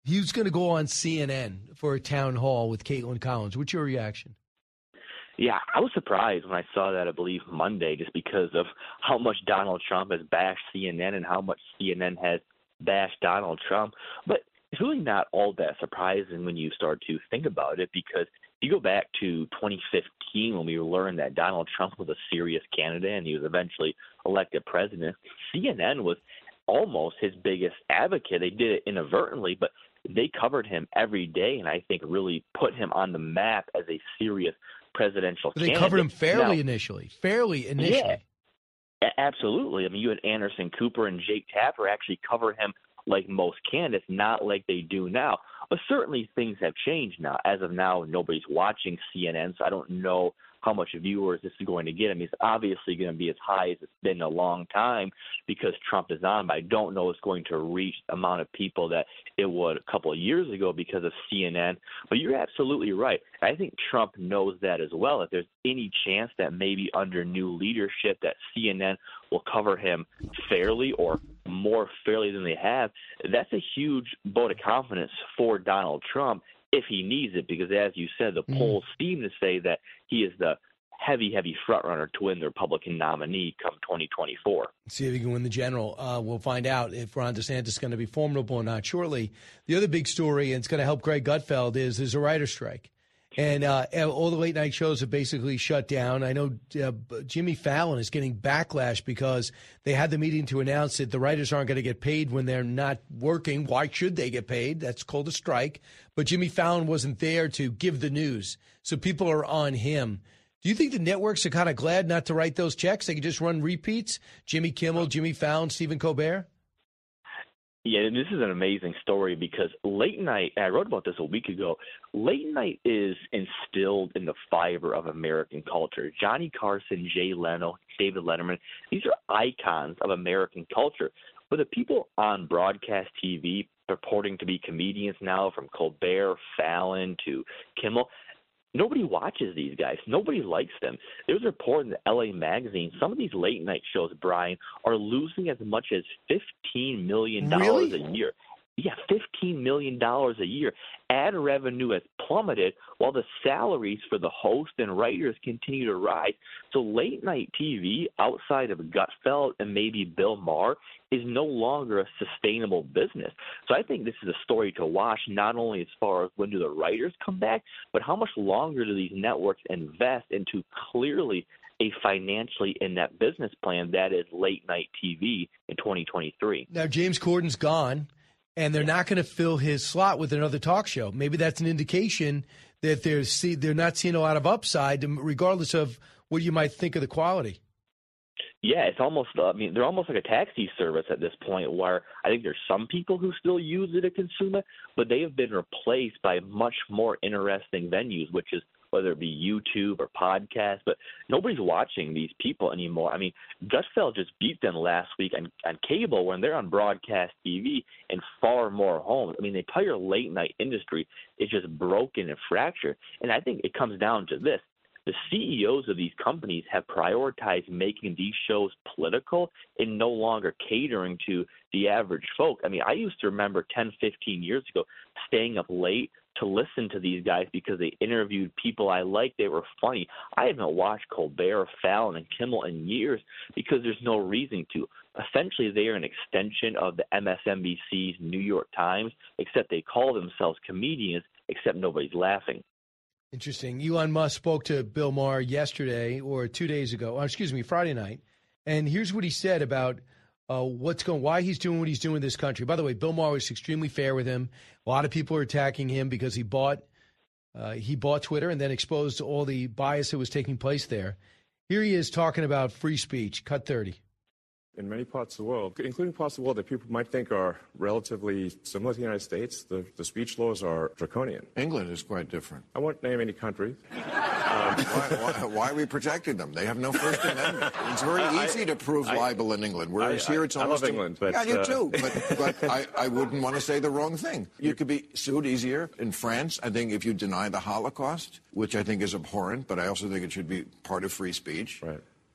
He was going to go on C N N for a town hall with Caitlin Collins. What's your reaction? Yeah, I was surprised when I saw that, I believe, Monday, just because of how much Donald Trump has bashed C N N and how much C N N has bashed Donald Trump. But it's really not all that surprising when you start to think about it, because you go back to twenty fifteen when we learned that Donald Trump was a serious candidate and he was eventually elected president. C N N was almost his biggest advocate. They did it inadvertently, but they covered him every day and I think really put him on the map as a serious presidential But they candidate. covered him fairly Now, initially. Fairly initially. Yeah, a- absolutely. I mean, you had Anderson Cooper and Jake Tapper actually cover him like most candidates, not like they do now. But certainly things have changed now. As of now, nobody's watching C N N, so I don't know how much viewers this is going to get. I mean, it's obviously going to be as high as it's been in a long time because Trump is on, but I don't know it's going to reach the amount of people that it would a couple of years ago because of C N N. But you're absolutely right. I think Trump knows that as well. If there's any chance that maybe under new leadership that C N N will cover him fairly or more fairly than they have, that's a huge vote of confidence for Donald Trump if he needs it, because as you said, the Mm. polls seem to say that he is the heavy, heavy front runner to win the Republican nominee come twenty twenty-four. See if he can win the general. Uh, we'll find out if Ron DeSantis is going to be formidable or not shortly. The other big story, and it's going to help Greg Gutfeld, is there's a writer's strike. And uh, all the late night shows have basically shut down. I know uh, Jimmy Fallon is getting backlash because they had the meeting to announce that the writers aren't going to get paid when they're not working. Why should they get paid? That's called a strike. But Jimmy Fallon wasn't there to give the news. So people are on him. Do you think the networks are kind of glad not to write those checks? They can just run repeats? Jimmy Kimmel, Jimmy Fallon, Stephen Colbert? Yeah, and this is an amazing story because late night, I wrote about this a week ago, late night is instilled in the fiber of American culture. Johnny Carson, Jay Leno, David Letterman, these are icons of American culture. But the people on broadcast T V purporting to be comedians now, from Colbert, Fallon to Kimmel, nobody watches these guys. Nobody likes them. There's a report in the L A Magazine. Some of these late night shows, Brian, are losing as much as fifteen million dollars Really? a year. Yeah, fifteen million dollars a year. Ad revenue has plummeted while the salaries for the host and writers continue to rise. So late night T V, outside of Gutfeld and maybe Bill Maher, is no longer a sustainable business. So I think this is a story to watch, not only as far as when do the writers come back, but how much longer do these networks invest into clearly a financially inept business plan that is late night T V in twenty twenty-three. Now, James Corden's gone, and they're not going to fill his slot with another talk show. Maybe that's an indication that they're see, they're not seeing a lot of upside, regardless of what you might think of the quality. Yeah, it's almost, I mean, they're almost like a taxi service at this point where I think there's some people who still use it to consume it, but they have been replaced by much more interesting venues, which is whether it be YouTube or podcasts, but nobody's watching these people anymore. I mean, Gutfeld just beat them last week on, on cable when they're on broadcast T V and far more homes. I mean, the entire late night industry is just broken and fractured. And I think it comes down to this. The C E Os of these companies have prioritized making these shows political and no longer catering to the average folk. I mean, I used to remember ten, fifteen years ago staying up late to listen to these guys because they interviewed people I liked. They were funny. I haven't watched Colbert, Fallon, and Kimmel in years because there's no reason to. Essentially, they are an extension of the M S N B C's New York Times, except they call themselves comedians, except nobody's laughing. Interesting. Elon Musk spoke to Bill Maher yesterday or two days ago, or excuse me, Friday night. And here's what he said about uh, what's going, why he's doing what he's doing in this country. By the way, Bill Maher was extremely fair with him. A lot of people are attacking him because he bought uh, he bought Twitter and then exposed all the bias that was taking place there. Here he is talking about free speech. Cut thirty. In many parts of the world, including parts of the world that people might think are relatively similar to the United States, the, the speech laws are draconian. England is quite different. I won't name any country. Um, why, why, why we protected them? They have no First Amendment. It's very easy I, to prove I, libel in England, whereas I, here it's I almost... I love England, but... Yeah, you uh, too, but, but I, I wouldn't want to say the wrong thing. You could be sued easier. In France, I think if you deny the Holocaust, which I think is abhorrent, but I also think it should be part of free speech, right.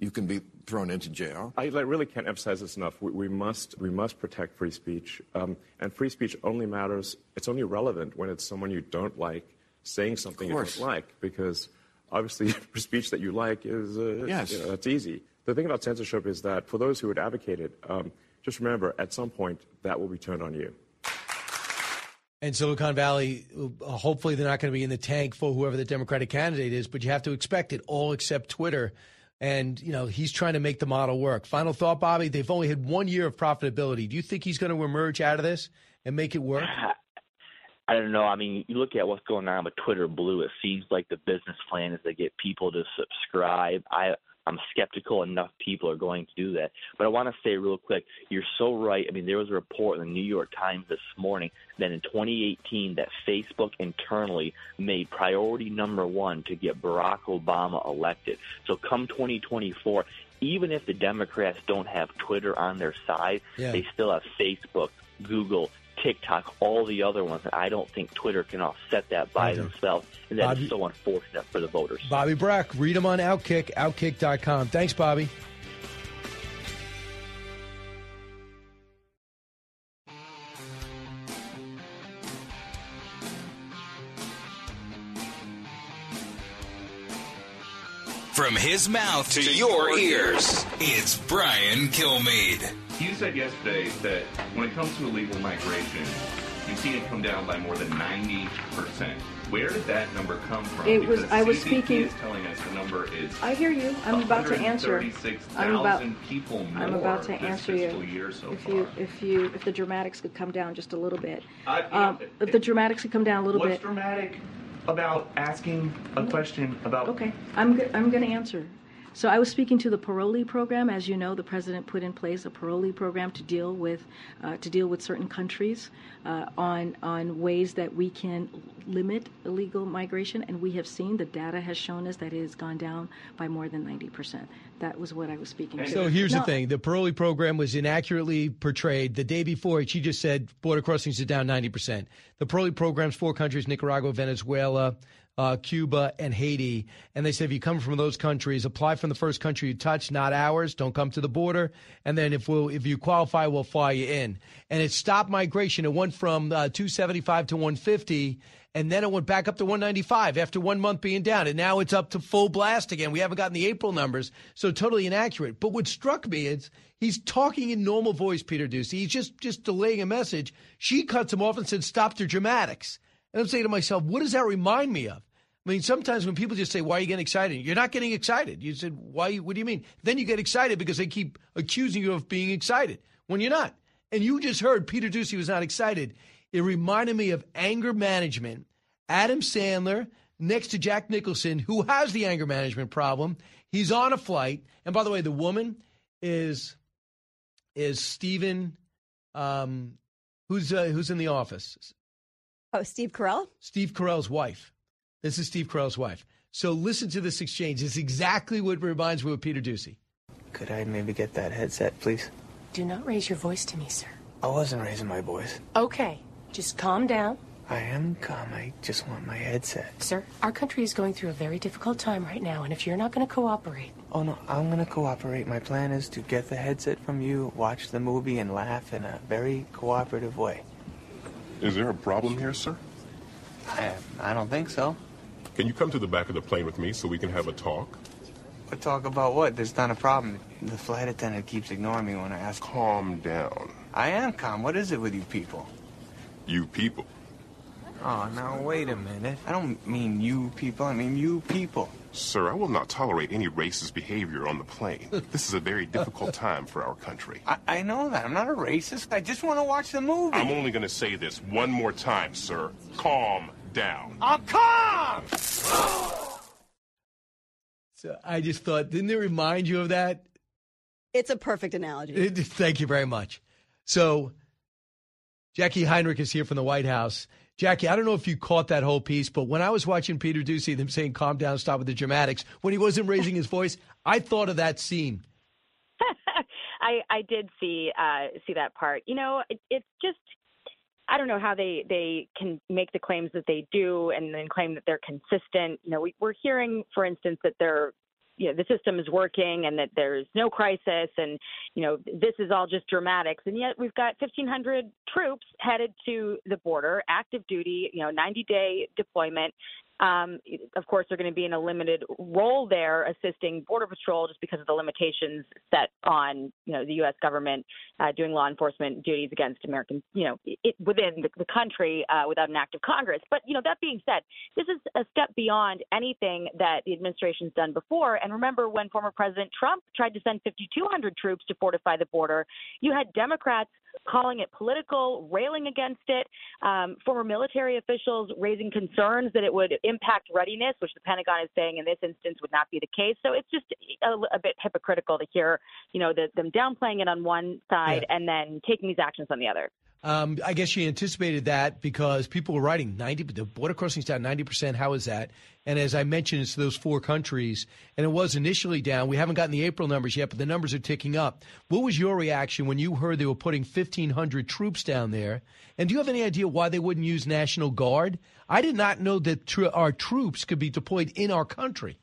you can be thrown into jail. I really can't emphasize this enough. We, we must we must protect free speech, um, and free speech only matters. It's only relevant when it's someone you don't like saying something you don't like, because obviously free speech that you like is uh, yes, you know, that's easy. The thing about censorship is that for those who would advocate it, um, just remember at some point that will be turned on you. And Silicon Valley, hopefully they're not going to be in the tank for whoever the Democratic candidate is, but you have to expect it, all except Twitter. And, you know, he's trying to make the model work. Final thought, Bobby, they've only had one year of profitability. Do you think he's going to emerge out of this and make it work? I don't know. I mean, you look at what's going on with Twitter Blue. It seems like the business plan is to get people to subscribe. I, I'm skeptical enough people are going to do that. But I want to say real quick, you're so right. I mean, there was a report in the New York Times this morning that in twenty eighteen that Facebook internally made priority number one to get Barack Obama elected. So come twenty twenty-four, even if the Democrats don't have Twitter on their side, yeah. they still have Facebook, Google, TikTok, all the other ones. I don't think Twitter can offset that by themselves, and that Bobby, is so unfortunate for the voters. Bobby Brack, read him on Outkick, outkick dot com. Thanks, Bobby. From his mouth to your ears, it's Brian Kilmeade. You said yesterday that when it comes to illegal migration, you've seen it come down by more than ninety percent. Where did that number come from? It was. Because I was C B P speaking. is telling us the number is. I hear you. I'm about to answer. I'm about. People more I'm about to this answer you. Year so if far. you, if you, if the dramatics could come down just a little bit. I, um, know, if the dramatics could come down a little what's bit. What's dramatic about asking a question about? Okay, I'm go- I'm going to answer. So I was speaking to the parolee program. As you know, the president put in place a parolee program to deal with uh, to deal with certain countries uh, on on ways that we can limit illegal migration, and we have seen the data has shown us that it has gone down by more than ninety percent. That was what I was speaking to. So here's no, the thing. The parolee program was inaccurately portrayed. The day before, she just said border crossings are down ninety percent. The parolee program's four countries, Nicaragua, Venezuela, Uh, Cuba, and Haiti. And they said if you come from those countries, apply from the first country you touch, not ours. Don't come to the border. And then if we'll, if you qualify, we'll fly you in. And it stopped migration. It went from uh, two seventy-five to one fifty, and then it went back up to one ninety-five after one month being down. And now it's up to full blast again. We haven't gotten the April numbers, so totally inaccurate. But what struck me is he's talking in normal voice, Peter Doocy. He's just, just delaying a message. She cuts him off and said, stop their dramatics. And I'm saying to myself, what does that remind me of? I mean, sometimes when people just say, why are you getting excited? You're not getting excited. You said, why? What do you mean? Then you get excited because they keep accusing you of being excited when you're not. And you just heard Peter Doocy was not excited. It reminded me of anger management. Adam Sandler next to Jack Nicholson, who has the anger management problem. He's on a flight. And by the way, the woman is is Stephen, um, who's uh, who's in The Office. Oh, Steve Carell? Steve Carell's wife. This is Steve Carell's wife. So listen to this exchange. It's exactly what reminds me of Peter Doocy. Could I maybe get that headset, please? Do not raise your voice to me, sir. I wasn't raising my voice. Okay, just calm down. I am calm. I just want my headset. Sir, our country is going through a very difficult time right now, and if you're not going to cooperate... Oh, no, I'm going to cooperate. My plan is to get the headset from you, watch the movie, and laugh in a very cooperative way. Is there a problem here, sir? I, I don't think so. Can you come to the back of the plane with me so we can have a talk? A talk about what? There's not a problem. The flight attendant keeps ignoring me when I ask. Calm down. I am calm. What is it with you people? You people? Oh, now wait a minute. I don't mean you people. I mean you people. Sir, I will not tolerate any racist behavior on the plane. This is a very difficult time for our country. I, I know that. I'm not a racist. I just want to watch the movie. I'm only going to say this one more time, sir. Calm down. I'm calm! So I just thought, didn't it remind you of that? It's a perfect analogy. It, thank you very much. So Jackie Heinrich is here from the White House. Jackie, I don't know if you caught that whole piece, but when I was watching Peter Doocy, them saying, calm down, stop with the dramatics, when he wasn't raising his voice, I thought of that scene. I, I did see uh, see that part. You know, it, it's just, I don't know how they, they can make the claims that they do and then claim that they're consistent. You know, we, we're hearing, for instance, that they're you know, the system is working and that there's no crisis and, you know, this is all just dramatics. And yet we've got fifteen hundred troops headed to the border, active duty, you know, ninety-day deployment. Um, of course, they're going to be in a limited role there assisting Border Patrol just because of the limitations set on, you know, the U S government uh, doing law enforcement duties against American, you know, it, within the, the country uh, without an act of Congress. But, you know, that being said, this is a step beyond anything that the administration's done before. And remember when former President Trump tried to send fifty-two hundred troops to fortify the border, you had Democrats calling it political, railing against it, um, former military officials raising concerns that it would impact readiness, which the Pentagon is saying in this instance would not be the case. So it's just a, a bit hypocritical to hear, you know, the, them downplaying it on one side yeah. and then taking these actions on the other. Um, I guess you anticipated that because people were writing ninety. The border crossing's down ninety percent. How is that? And as I mentioned, it's those four countries, and it was initially down. We haven't gotten the April numbers yet, but the numbers are ticking up. What was your reaction when you heard they were putting fifteen hundred troops down there? And do you have any idea why they wouldn't use National Guard? I did not know that tr- our troops could be deployed in our country.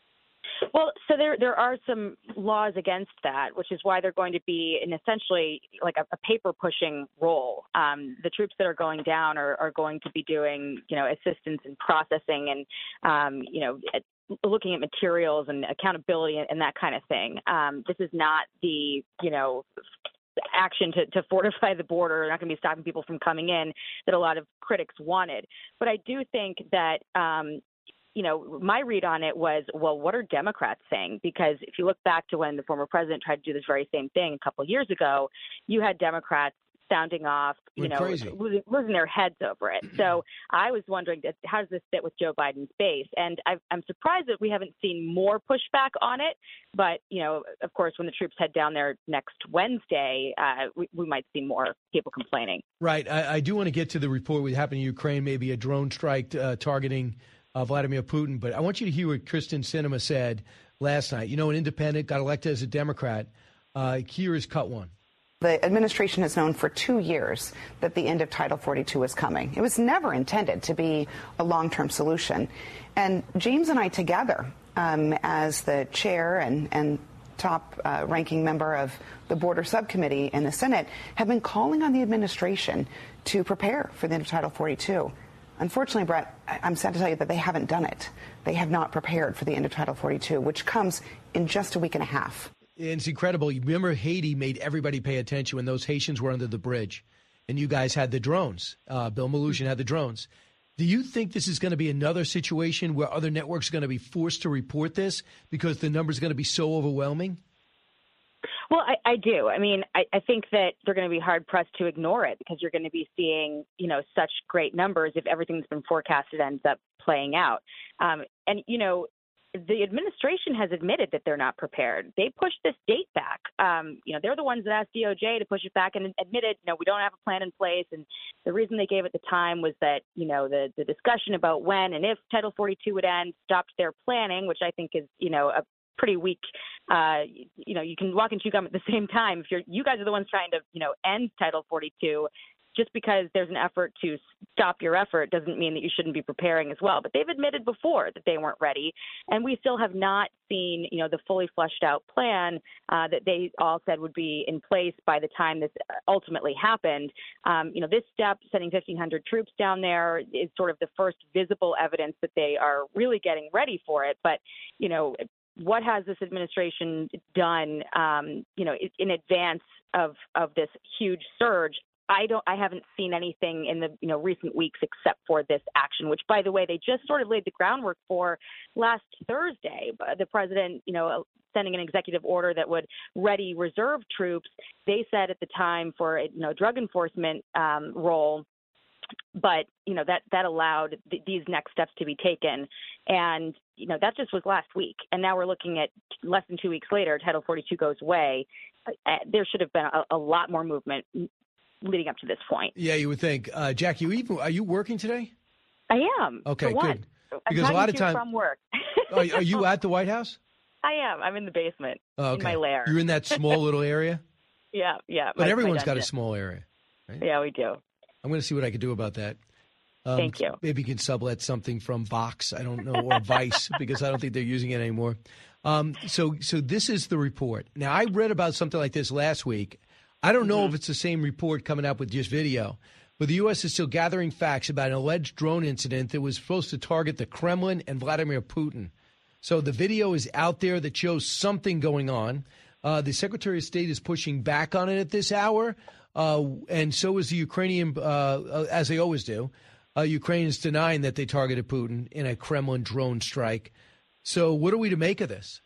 Well, so there there are some laws against that, which is why they're going to be in essentially like a, a paper pushing role. Um, the troops that are going down are, are going to be doing, you know, assistance and processing and, um, you know, at, looking at materials and accountability and, and that kind of thing. Um, this is not the, you know, action to, to fortify the border. They're not going to be stopping people from coming in that a lot of critics wanted. But I do think that, um, you know, my read on it was, well, what are Democrats saying? Because if you look back to when the former president tried to do this very same thing a couple of years ago, you had Democrats sounding off, you We're know, crazy. losing, losing their heads over it. So I was wondering, that, how does this fit with Joe Biden's base? And I've, I'm surprised that we haven't seen more pushback on it. But, you know, of course, when the troops head down there next Wednesday, uh, we, we might see more people complaining. Right. I, I do want to get to the report what happened in Ukraine, maybe a drone strike uh, targeting Uh, Vladimir Putin, but I want you to hear what Kristen Sinema said last night. You know, an independent, got elected as a Democrat. Uh, here is cut one. The administration has known for two years that the end of Title forty-two is coming. It was never intended to be a long-term solution. And James and I together, um, as the chair and, and top uh, ranking member of the border subcommittee in the Senate, have been calling on the administration to prepare for the end of Title forty-two. Unfortunately, Brett, I'm sad to tell you that they haven't done it. They have not prepared for the end of Title forty-two, which comes in just a week and a half. It's incredible. You remember Haiti made everybody pay attention when those Haitians were under the bridge, and you guys had the drones. Uh, Bill Mnuchin had the drones. Do you think this is going to be another situation where other networks are going to be forced to report this because the numbers are going to be so overwhelming? Well, I, I do. I mean, I, I think that they're going to be hard-pressed to ignore it because you're going to be seeing, you know, such great numbers if everything that's been forecasted ends up playing out. Um, and, you know, the administration has admitted that they're not prepared. They pushed this date back. Um, you know, they're the ones that asked D O J to push it back and admitted, you know, we don't have a plan in place. And the reason they gave at the time was that, you know, the, the discussion about when and if Title forty-two would end stopped their planning, which I think is, you know, a pretty weak, uh, you know, you can walk and chew gum at the same time. If you're, you guys are the ones trying to, you know, end Title forty-two, just because there's an effort to stop your effort doesn't mean that you shouldn't be preparing as well. But they've admitted before that they weren't ready. And we still have not seen, you know, the fully fleshed out plan uh, that they all said would be in place by the time this ultimately happened. Um, you know, this step, sending fifteen hundred troops down there, is sort of the first visible evidence that they are really getting ready for it. But, you know, what has this administration done, um, you know, in advance of, of this huge surge? I don't. I haven't seen anything in the you know recent weeks except for this action, which, by the way, they just sort of laid the groundwork for last Thursday. The president, you know, sending an executive order that would ready reserve troops. They said at the time for a you know drug enforcement um, role. But, you know, that, that allowed th- these next steps to be taken. And, you know, that just was last week. And now we're looking at less than two weeks later, Title forty-two goes away. Uh, there should have been a, a lot more movement leading up to this point. Yeah, you would think. Uh, Jackie, you even, are you working today? I am. Okay, good. Because I'm a lot of time from work. are, are you at the White House? I am. I'm in the basement, oh, okay. in my lair. You're in that small little area? Yeah, yeah. But my, everyone's my got a small area, right? Yeah, we do. I'm going to see what I can do about that. Um, Thank you. Maybe you can sublet something from Vox, I don't know, or Vice, because I don't think they're using it anymore. Um, so, so this is the report. Now, I read about something like this last week. I don't know mm-hmm. if it's the same report coming up with just video, but the U S is still gathering facts about an alleged drone incident that was supposed to target the Kremlin and Vladimir Putin. So the video is out there that shows something going on. Uh, the Secretary of State is pushing back on it at this hour, uh, and so is the Ukrainian, uh, as they always do. Uh, Ukraine is denying that they targeted Putin in a Kremlin drone strike. So what are we to make of this?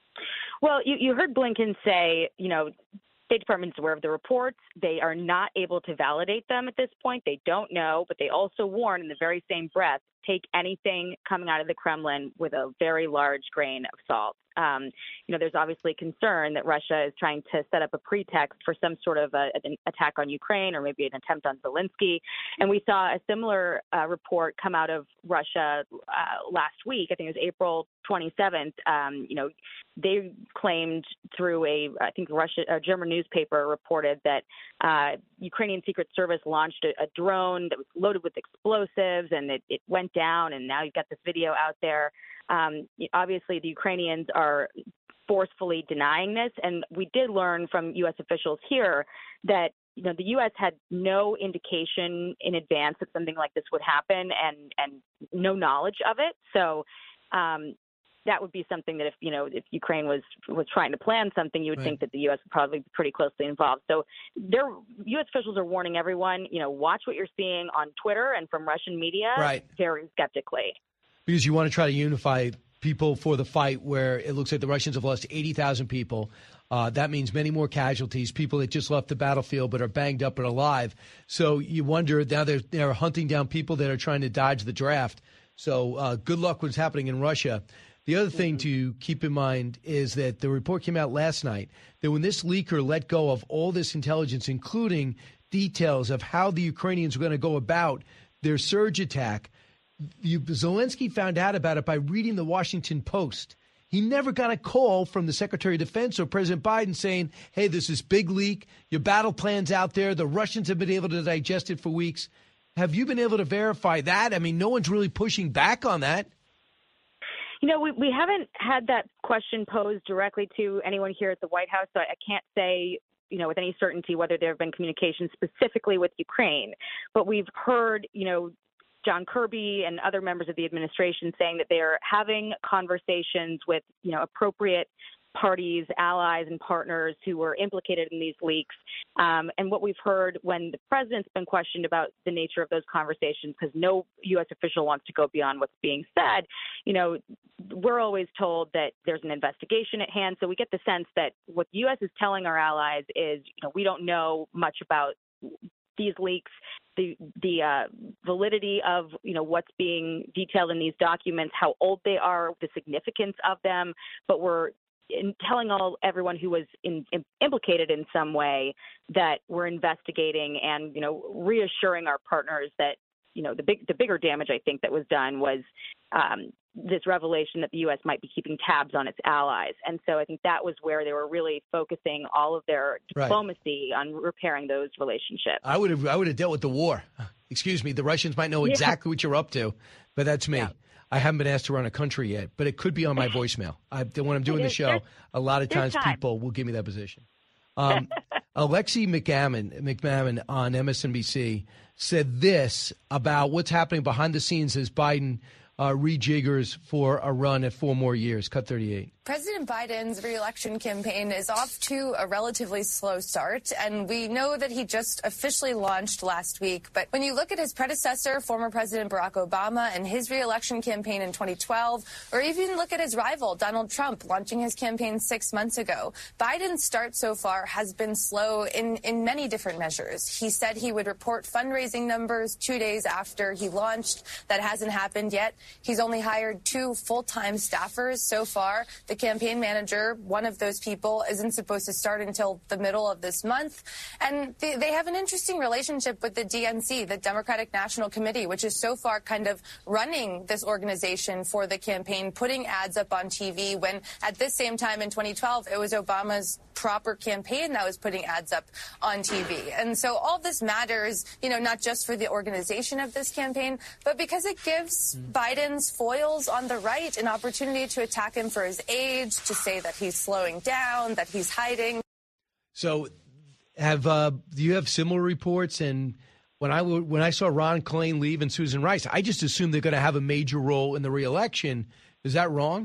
Well, you, you heard Blinken say, you know, State Department is aware of the reports. They are not able to validate them at this point. They don't know, but they also warn in the very same breath, take anything coming out of the Kremlin with a very large grain of salt. Um, you know, there's obviously concern that Russia is trying to set up a pretext for some sort of a, an attack on Ukraine or maybe an attempt on Zelensky. And we saw a similar uh, report come out of Russia uh, last week. I think it was April twenty-seventh. Um, you know, they claimed through a, I think Russia, a German newspaper reported that uh, Ukrainian Secret Service launched a, a drone that was loaded with explosives and it, it went down. And now you've got this video out there. Um, obviously, the Ukrainians are forcefully denying this, and we did learn from U S officials here that you know the U S had no indication in advance that something like this would happen, and and no knowledge of it. So um, that would be something that if you know if Ukraine was was trying to plan something, you would right. think that the U S would probably be pretty closely involved. So there, U S officials are warning everyone, you know, watch what you're seeing on Twitter and from Russian media right. very skeptically. Because you want to try to unify people for the fight where it looks like the Russians have lost eighty thousand people. Uh, that means many more casualties, people that just left the battlefield but are banged up but alive. So you wonder, now they're, they're hunting down people that are trying to dodge the draft. So uh, good luck with what's happening in Russia. The other thing to keep in mind is that the report came out last night that when this leaker let go of all this intelligence, including details of how the Ukrainians were going to go about their surge attack, You, Zelensky found out about it by reading the Washington Post. He never got a call from the Secretary of Defense or President Biden saying, hey, this is big leak. Your battle plan's out there. The Russians have been able to digest it for weeks. Have you been able to verify that? I mean, no one's really pushing back on that. You know, we, we haven't had that question posed directly to anyone here at the White House, so I can't say you know, with any certainty whether there have been communications specifically with Ukraine. But we've heard, you know, John Kirby and other members of the administration saying that they are having conversations with, you know, appropriate parties, allies, and partners who were implicated in these leaks. Um, and what we've heard when the president's been questioned about the nature of those conversations, because no U S official wants to go beyond what's being said, you know, we're always told that there's an investigation at hand. So we get the sense that what the U S is telling our allies is, you know, we don't know much about these leaks, the the uh, validity of, you know, what's being detailed in these documents, how old they are, the significance of them, but we're in telling all everyone who was in, in, implicated in some way that we're investigating and, you know, reassuring our partners that, you know, the big the bigger damage I think that was done was um, this revelation that the U S might be keeping tabs on its allies. And so I think that was where they were really focusing all of their diplomacy right. on repairing those relationships. I would have I would have dealt with the war. Excuse me. The Russians might know exactly yeah. what you're up to, but that's me. Yeah. I haven't been asked to run a country yet, but it could be on my voicemail. I, when I'm doing the show, a lot of times people will give me that position. Um, Alexei McMahon, McMahon on M S N B C said this about what's happening behind the scenes as Biden uh, rejiggers for a run at four more years. Cut thirty-eight. President Biden's re-election campaign is off to a relatively slow start, and we know that he just officially launched last week. But when you look at his predecessor, former President Barack Obama, and his re-election campaign in twenty twelve, or even look at his rival, Donald Trump, launching his campaign six months ago, Biden's start so far has been slow in, in many different measures. He said he would report fundraising numbers two days after he launched. That hasn't happened yet. He's only hired two full-time staffers so far. The campaign manager, one of those people, isn't supposed to start until the middle of this month. And they, they have an interesting relationship with the D N C, the Democratic National Committee, which is so far kind of running this organization for the campaign, putting ads up on T V when at this same time in twenty twelve, it was Obama's proper campaign that was putting ads up on T V. And so all this matters, you know, not just for the organization of this campaign, but because it gives mm. Biden's foils on the right an opportunity to attack him for his age, to say that he's slowing down, that he's hiding. So have uh, do you have similar reports? And when I when I saw Ron Klain leave and Susan Rice, I just assumed they're going to have a major role in the reelection. Is that wrong?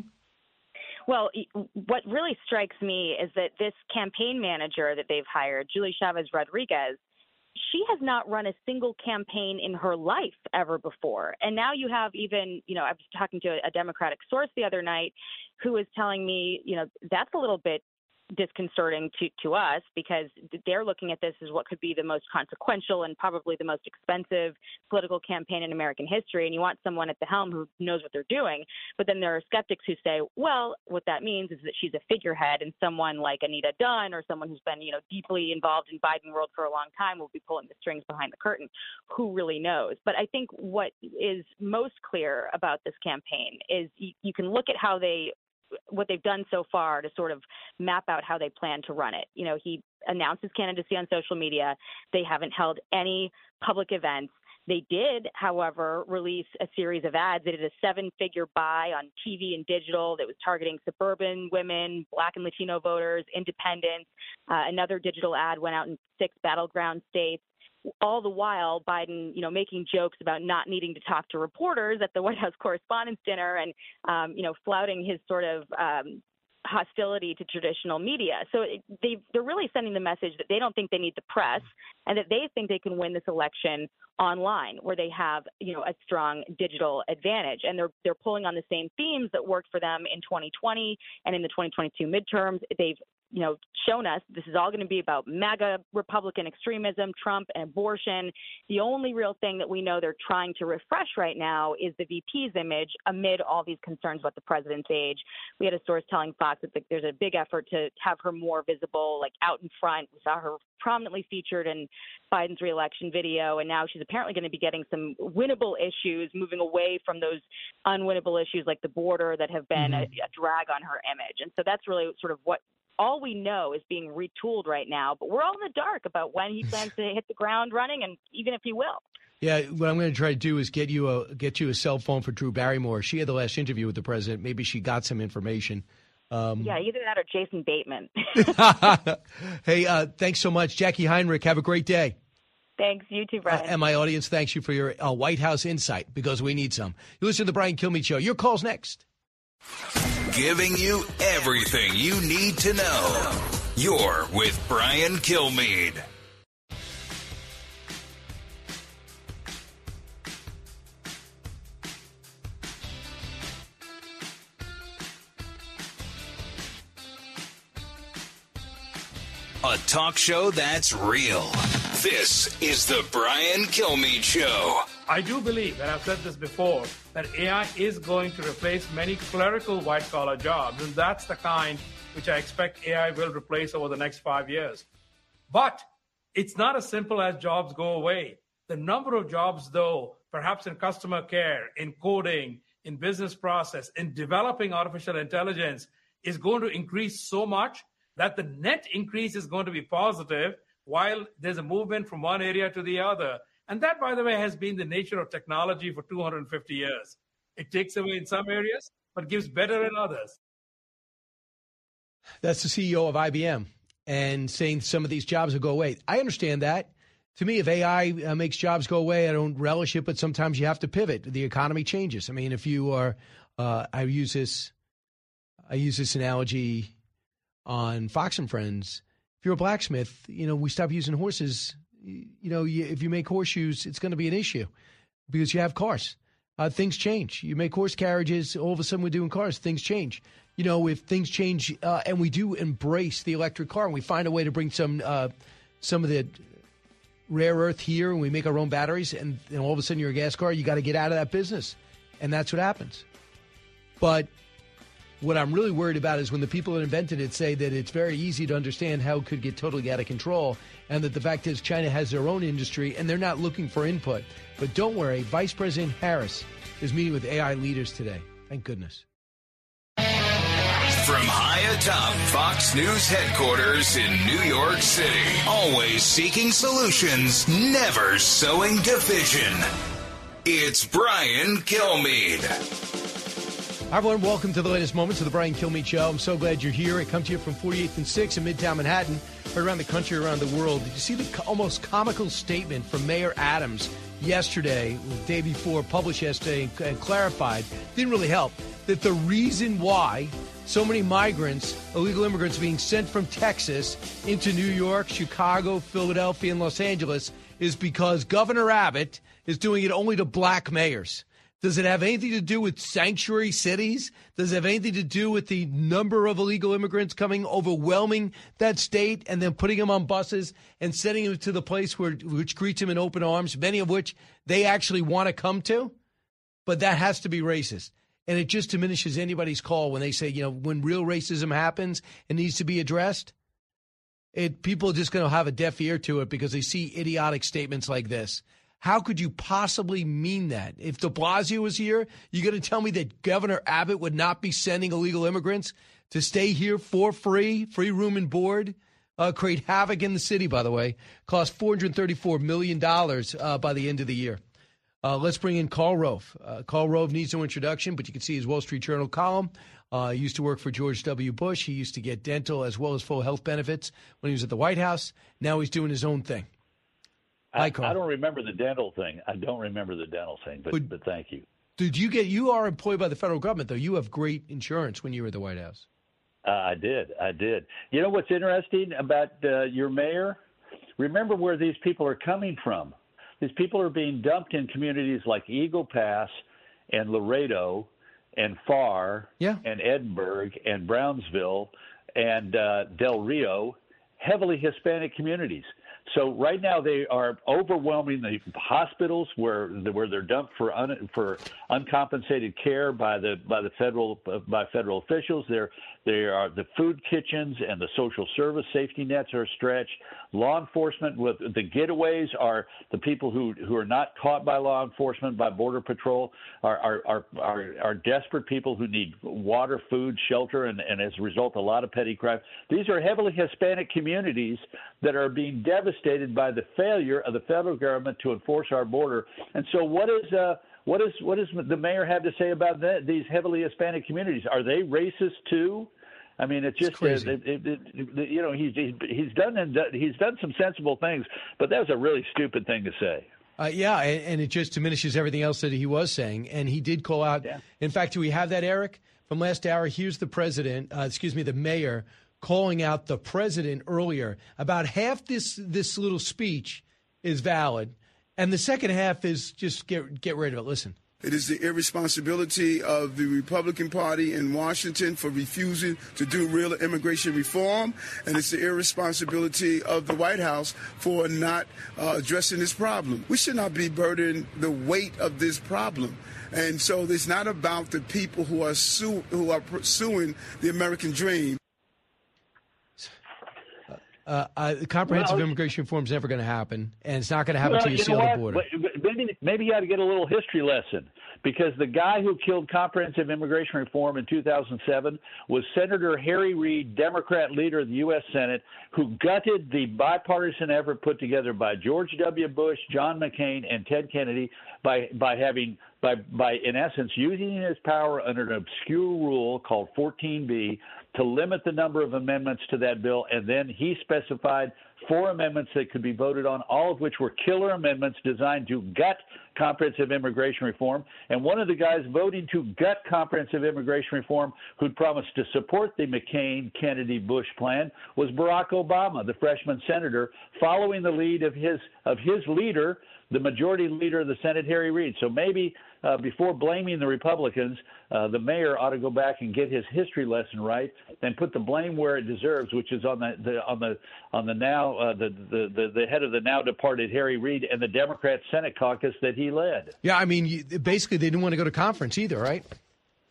Well, what really strikes me is that this campaign manager that they've hired, Julie Chavez Rodriguez, she has not run a single campaign in her life ever before. And now you have even, you know, I was talking to a Democratic source the other night who was telling me, you know, that's a little bit disconcerting to, to us because they're looking at this as what could be the most consequential and probably the most expensive political campaign in American history. And you want someone at the helm who knows what they're doing. But then there are skeptics who say, well, what that means is that she's a figurehead and someone like Anita Dunn or someone who's been, you know, deeply involved in Biden world for a long time will be pulling the strings behind the curtain. Who really knows? But I think what is most clear about this campaign is you, you can look at how they what they've done so far to sort of map out how they plan to run it. You know, he announced his candidacy on social media. They haven't held any public events. They did, however, release a series of ads. They did a seven-figure buy on T V and digital that was targeting suburban women, Black and Latino voters, independents. Uh, another digital ad went out in six battleground states. All the while, Biden, you know, making jokes about not needing to talk to reporters at the White House Correspondents' Dinner and, um, you know, flouting his sort of um, hostility to traditional media. So it, they, they're really sending the message that they don't think they need the press and that they think they can win this election online where they have, you know, a strong digital advantage. And they're they're pulling on the same themes that worked for them in twenty twenty and in the twenty twenty-two midterms. They've you know, shown us this is all going to be about MAGA Republican extremism, Trump, and abortion. The only real thing that we know they're trying to refresh right now is the V P's image amid all these concerns about the president's age. We had a source telling Fox that there's a big effort to have her more visible, like out in front. We saw her prominently featured in Biden's reelection video, and now she's apparently going to be getting some winnable issues, moving away from those unwinnable issues like the border that have been mm-hmm. a, a drag on her image. And so that's really sort of what all we know is being retooled right now, but we're all in the dark about when he plans to hit the ground running and even if he will. Yeah, what I'm going to try to do is get you a get you a cell phone for Drew Barrymore. She had the last interview with the president. Maybe she got some information. Um, yeah, either that or Jason Bateman. Hey, uh, thanks so much. Jackie Heinrich, have a great day. Thanks. You too, Brian. Uh, and my audience thanks you for your uh, White House insight because we need some. You listen to the Brian Kilmeade Show. Your call's next. Giving you everything you need to know. You're with Brian Kilmeade. A talk show that's real. This is the Brian Kilmeade Show. I do believe, and I've said this before, that A I is going to replace many clerical white-collar jobs, and that's the kind which I expect A I will replace over the next five years. But it's not as simple as jobs go away. The number of jobs, though, perhaps in customer care, in coding, in business process, in developing artificial intelligence, is going to increase so much that the net increase is going to be positive while there's a movement from one area to the other. And that, by the way, has been the nature of technology for two hundred fifty years. It takes away in some areas, but gives better in others. That's the C E O of I B M and saying some of these jobs will go away. I understand that. To me, if A I uh, makes jobs go away, I don't relish it, but sometimes you have to pivot. The economy changes. I mean, if you are, uh, I use this, I use this analogy on Fox and Friends. If you're a blacksmith, you know, we stop using horses. You know, you, if you make horseshoes, it's going to be an issue because you have cars. Uh, things change. You make horse carriages, all of a sudden we're doing cars. Things change. You know, if things change uh, and we do embrace the electric car and we find a way to bring some uh, some of the rare earth here and we make our own batteries and, and all of a sudden you're a gas car, you got to get out of that business. And that's what happens. But what I'm really worried about is when the people that invented it say that it's very easy to understand how it could get totally out of control and that the fact is China has their own industry and they're not looking for input. But don't worry, Vice President Harris is meeting with A I leaders today. Thank goodness. From high atop Fox News headquarters in New York City, always seeking solutions, never sowing division. It's Brian Kilmeade. Hi, everyone. Welcome to the latest moments of the Brian Kilmeade Show. I'm so glad you're here. I come to you from forty-eighth and sixth in Midtown Manhattan, right around the country, around the world. Did you see the almost comical statement from Mayor Adams yesterday, the day before, published yesterday, and clarified, didn't really help, that the reason why so many migrants, illegal immigrants being sent from Texas into New York, Chicago, Philadelphia, and Los Angeles is because Governor Abbott is doing it only to black mayors. Does it have anything to do with sanctuary cities? Does it have anything to do with the number of illegal immigrants coming, overwhelming that state, and then putting them on buses and sending them to the place where which greets them in open arms, many of which they actually want to come to? But that has to be racist. And it just diminishes anybody's call when they say, you know, when real racism happens, it needs to be addressed. It, people are just going to have a deaf ear to it because they see idiotic statements like this. How could you possibly mean that? If de Blasio was here, you're going to tell me that Governor Abbott would not be sending illegal immigrants to stay here for free, free room and board, uh, create havoc in the city, by the way, cost four hundred thirty-four million dollars uh, by the end of the year. Uh, let's bring in Karl Rove. Uh, Karl Rove needs no introduction, but you can see his Wall Street Journal column. Uh, he used to work for George W. Bush. He used to get dental as well as full health benefits when he was at the White House. Now he's doing his own thing. I, I don't remember the dental thing. I don't remember the dental thing, but, but, but thank you. Did you get? You are employed by the federal government, though. You have great insurance when you were at the White House. Uh, I did. I did. You know what's interesting about uh, your mayor? Remember where these people are coming from. These people are being dumped in communities like Eagle Pass and Laredo and Farr yeah. and Edinburgh and Brownsville and uh, Del Rio, heavily Hispanic communities. So right now they are overwhelming the hospitals where where they're dumped for un, for uncompensated care by the by the federal by federal officials. They're they are the food kitchens and the social service safety nets are stretched. Law enforcement with the getaways are the people who, who are not caught by law enforcement, by Border Patrol, are are are, are, are desperate people who need water, food, shelter, and, and as a result, a lot of petty crime. These are heavily Hispanic communities that are being devastated by the failure of the federal government to enforce our border. And so what is uh, what is what does the mayor have to say about that, these heavily Hispanic communities? Are they racist too? I mean, it's just uh, it, it, it, it, you know he's he's done he's done some sensible things, but that was a really stupid thing to say. Uh, yeah, and, and it just diminishes everything else that he was saying. And he did call out. Yeah. In fact, do we have that, Eric, from last hour? Here's the president, uh, excuse me, the mayor, calling out the president earlier. About half this this little speech is valid, and the second half is just get get rid of it. Listen. It is the irresponsibility of the Republican Party in Washington for refusing to do real immigration reform, and it's the irresponsibility of the White House for not uh, addressing this problem. We should not be burdened the weight of this problem. And so it's not about the people who are su- who are pursuing the American dream. Uh, uh, the comprehensive well, immigration reform is never going to happen, and it's not going to happen well, until you, you seal what? the border. Maybe, maybe you ought to get a little history lesson, because the guy who killed comprehensive immigration reform in two thousand seven was Senator Harry Reid, Democrat leader of the U S Senate, who gutted the bipartisan effort put together by George W. Bush, John McCain, and Ted Kennedy by by having by by in essence using his power under an obscure rule called fourteen B to limit the number of amendments to that bill, and then he specified four amendments that could be voted on, all of which were killer amendments designed to gut comprehensive immigration reform. And one of the guys voting to gut comprehensive immigration reform, who'd promised to support the McCain-Kennedy-Bush plan, was Barack Obama, the freshman senator, following the lead of his of his leader, the majority leader of the Senate, Harry Reid. So maybe uh, before blaming the Republicans, uh, the mayor ought to go back and get his history lesson right and put the blame where it deserves, which is on the, the on the on the now uh, the, the the the head of the now departed Harry Reid and the Democrat Senate caucus that he led. Yeah, I mean, you, basically they didn't want to go to conference either, right?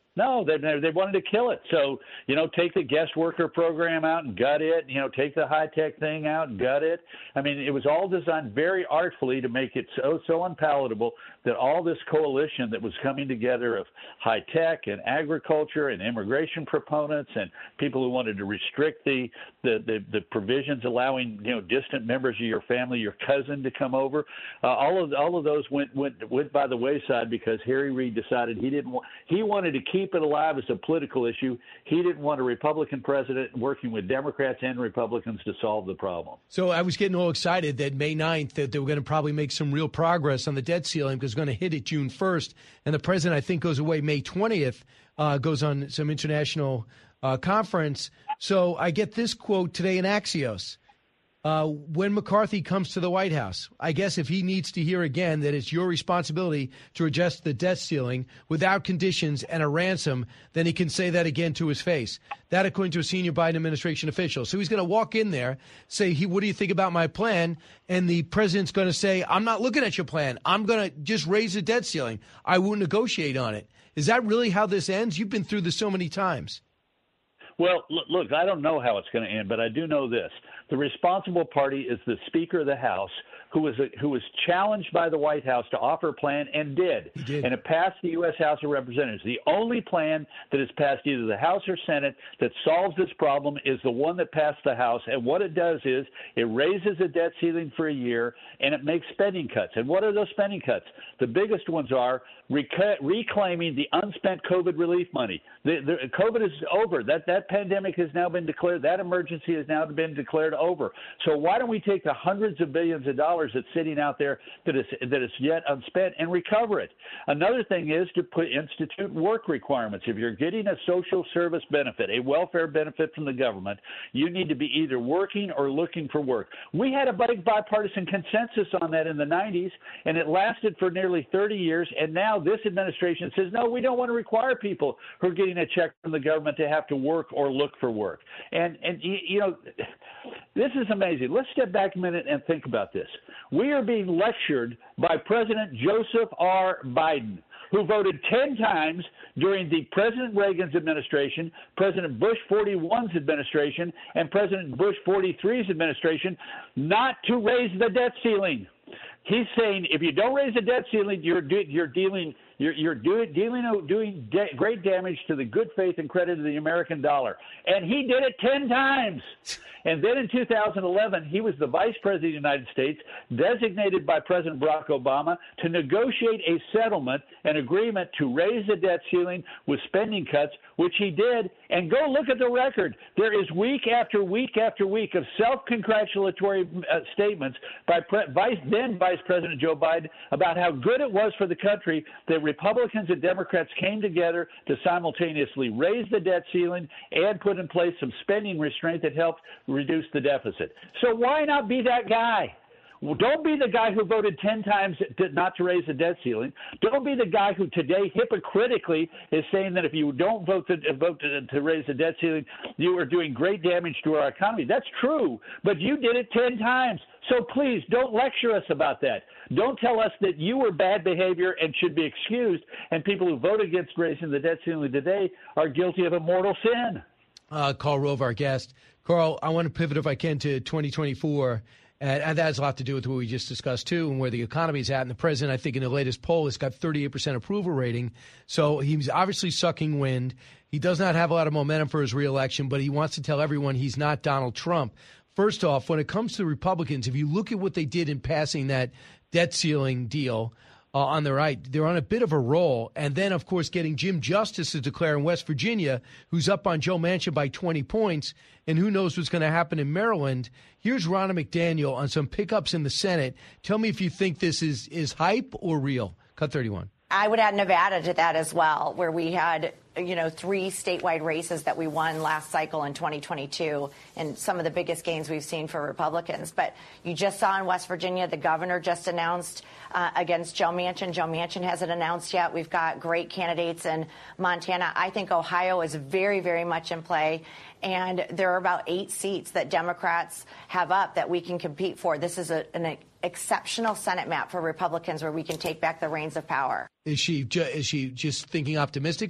No, they they wanted to kill it. So, you know, take the guest worker program out and gut it. You know, take the high-tech thing out and gut it. I mean, it was all designed very artfully to make it so so unpalatable that all this coalition that was coming together of high-tech and agriculture and immigration proponents and people who wanted to restrict the the, the, the provisions allowing, you know, distant members of your family, your cousin to come over, uh, all of all of those went, went went by the wayside because Harry Reid decided he didn't want, he wanted to keep it alive as a political issue. He didn't want a Republican president working with Democrats and Republicans to solve the problem. So I was getting all excited that May ninth that they were going to probably make some real progress on the debt ceiling because it's going to hit it June first. And the president, I think, goes away May twentieth, uh, goes on some international uh, conference. So I get this quote today in Axios. Uh, when McCarthy comes to the White House, I guess if he needs to hear again that it's your responsibility to adjust the debt ceiling without conditions and a ransom, then he can say that again to his face. That according to a senior Biden administration official. So he's going to walk in there, say, "He, what do you think about my plan?" And the president's going to say, "I'm not looking at your plan. I'm going to just raise the debt ceiling. I won't negotiate on it." Is that really how this ends? You've been through this so many times. Well, look, I don't know how it's going to end, but I do know this. The responsible party is the Speaker of the House, who was a, who was challenged by the White House to offer a plan and did. He did. And it passed the U S House of Representatives. The only plan that has passed either the House or Senate that solves this problem is the one that passed the House. And what it does is it raises the debt ceiling for a year and it makes spending cuts. And what are those spending cuts? The biggest ones are rec- reclaiming the unspent COVID relief money. The, the, COVID is over. That, that pandemic has now been declared. That emergency has now been declared over. So why don't we take the hundreds of billions of dollars that's sitting out there that is that is yet unspent and recover it? Another thing is to put institute work requirements. If you're getting a social service benefit, a welfare benefit from the government, you need to be either working or looking for work. We had a big bipartisan consensus on that in the nineties, and it lasted for nearly thirty years. And now this administration says, no, we don't want to require people who are getting a check from the government to have to work or look for work. And, and you know, this is amazing. Let's step back a minute and think about this. We are being lectured by President Joseph R. Biden, who voted ten times during the President Reagan's administration, President Bush forty-one's administration, and President Bush forty-three's administration not to raise the debt ceiling. He's saying if you don't raise the debt ceiling, you're do, you're dealing you're you're doing dealing doing de- great damage to the good faith and credit of the American dollar. And he did it ten times. And then in two thousand eleven, he was the vice president of the United States, designated by President Barack Obama to negotiate a settlement, an agreement to raise the debt ceiling with spending cuts, which he did. And go look at the record. There is week after week after week of self-congratulatory uh, statements by Pre- vice, then Vice President Joe Biden about how good it was for the country that Republicans and Democrats came together to simultaneously raise the debt ceiling and put in place some spending restraint that helped reduce the deficit. So why not be that guy? Well, don't be the guy who voted ten times to, not to raise the debt ceiling. Don't be the guy who today hypocritically is saying that if you don't vote to, vote to, to raise the debt ceiling, you are doing great damage to our economy. That's true, but you did it ten times. So please don't lecture us about that. Don't tell us that you were bad behavior and should be excused, and people who vote against raising the debt ceiling today are guilty of a mortal sin. Uh, Karl Rove, our guest. Karl, I want to pivot, if I can, to twenty twenty-four. And, and that has a lot to do with what we just discussed, too, and where the economy is at. And the president, I think, in the latest poll, has got thirty-eight percent approval rating. So he's obviously sucking wind. He does not have a lot of momentum for his reelection, but he wants to tell everyone he's not Donald Trump. First off, when it comes to the Republicans, if you look at what they did in passing that debt ceiling deal uh, on the right, they're on a bit of a roll. And then, of course, getting Jim Justice to declare in West Virginia, who's up on Joe Manchin by twenty points, and who knows what's going to happen in Maryland. Here's Ronna McDaniel on some pickups in the Senate. Tell me if you think this is, is hype or real. Cut thirty-one. I would add Nevada to that as well, where we had, you know, three statewide races that we won last cycle in twenty twenty-two, and some of the biggest gains we've seen for Republicans. But you just saw in West Virginia, the governor just announced uh, against Joe Manchin. Joe Manchin hasn't announced yet. We've got great candidates in Montana. I think Ohio is very, very much in play. And there are about eight seats that Democrats have up that we can compete for. This is a, an exceptional Senate map for Republicans where we can take back the reins of power. Is she ju- is she just thinking optimistically, or is this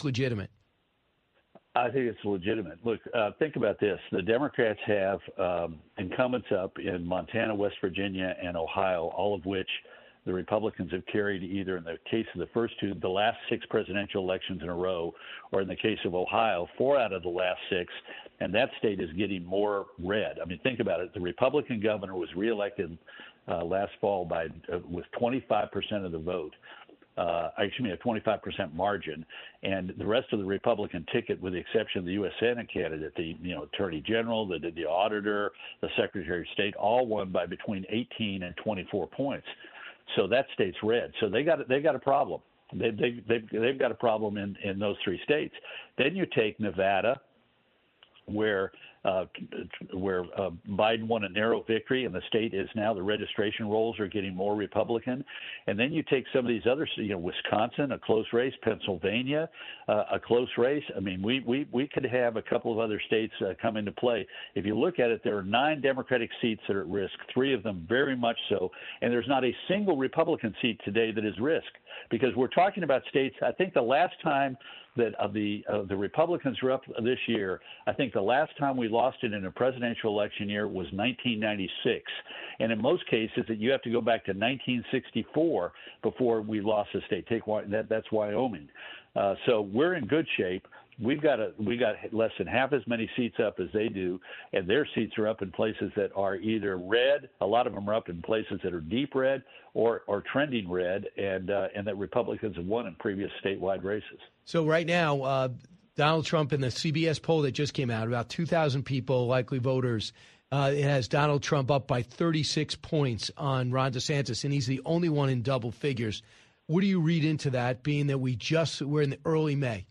this legitimate? I think it's legitimate. Look, uh, think about this. The Democrats have um, incumbents up in Montana, West Virginia, and Ohio, all of which the Republicans have carried either in the case of the first two, the last six presidential elections in a row, or in the case of Ohio, four out of the last six, and that state is getting more red. I mean, think about it. The Republican governor was reelected uh, last fall by uh, with twenty-five percent of the vote. Uh, excuse me, a twenty-five percent margin, and the rest of the Republican ticket, with the exception of the U S Senate candidate, the you know Attorney General, the the auditor, the Secretary of State, all won by between eighteen and twenty-four points. So that state's red. So they got they got a problem. They they they've, they've got a problem in in those three states. Then you take Nevada, where uh, where uh, Biden won a narrow victory, and the state is now, the registration rolls are getting more Republican. And then you take some of these other, you know, Wisconsin, a close race, Pennsylvania, uh, a close race. I mean, we, we, we could have a couple of other states uh, come into play. If you look at it, there are nine Democratic seats that are at risk, three of them very much so, and there's not a single Republican seat today that is risk, because we're talking about states. I think the last time that of the uh, the Republicans were up this year, I think the last time we lost it in a presidential election year was nineteen ninety-six. And in most cases, that you have to go back to nineteen sixty-four before we lost the state. Take that that's Wyoming. Uh, so we're in good shape. We've got a we got less than half as many seats up as they do, and their seats are up in places that are either red. A lot of them are up in places that are deep red or or trending red, and uh, and that Republicans have won in previous statewide races. So right now, uh, Donald Trump, in the C B S poll that just came out, about two thousand people, likely voters, uh, it has Donald Trump up by thirty-six points on Ron DeSantis, and he's the only one in double figures. What do you read into that, being that we just we're in the early May?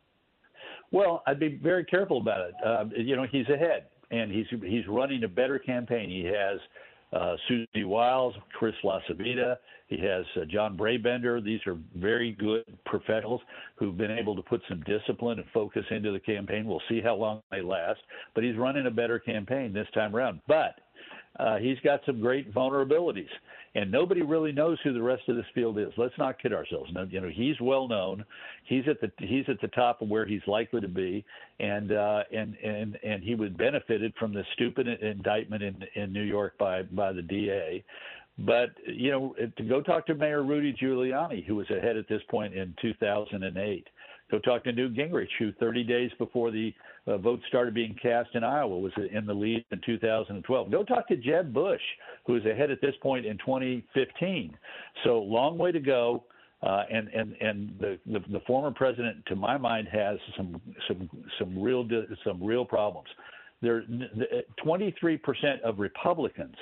Well, I'd be very careful about it. Uh, you know, he's ahead, and he's he's running a better campaign. He has uh, Susie Wiles, Chris LaCivita. He has uh, John Brabender. These are very good professionals who've been able to put some discipline and focus into the campaign. We'll see how long they last. But he's running a better campaign this time around. But uh, he's got some great vulnerabilities. And nobody really knows who the rest of this field is. Let's not kid ourselves. No, you know, he's well known. He's at the he's at the top of where he's likely to be, and uh, and and and he was benefited from the stupid indictment in in New York by by the D A. But you know, to go talk to Mayor Rudy Giuliani, who was ahead at this point in two thousand eight. Go talk to Newt Gingrich, who thirty days before the uh, vote started being cast in Iowa was in the lead in two thousand twelve. Go talk to Jeb Bush, who is ahead at this point in twenty fifteen. So long way to go. Uh, and and and the, the the former president, to my mind, has some some some real some real problems. There, twenty-three percent of Republicans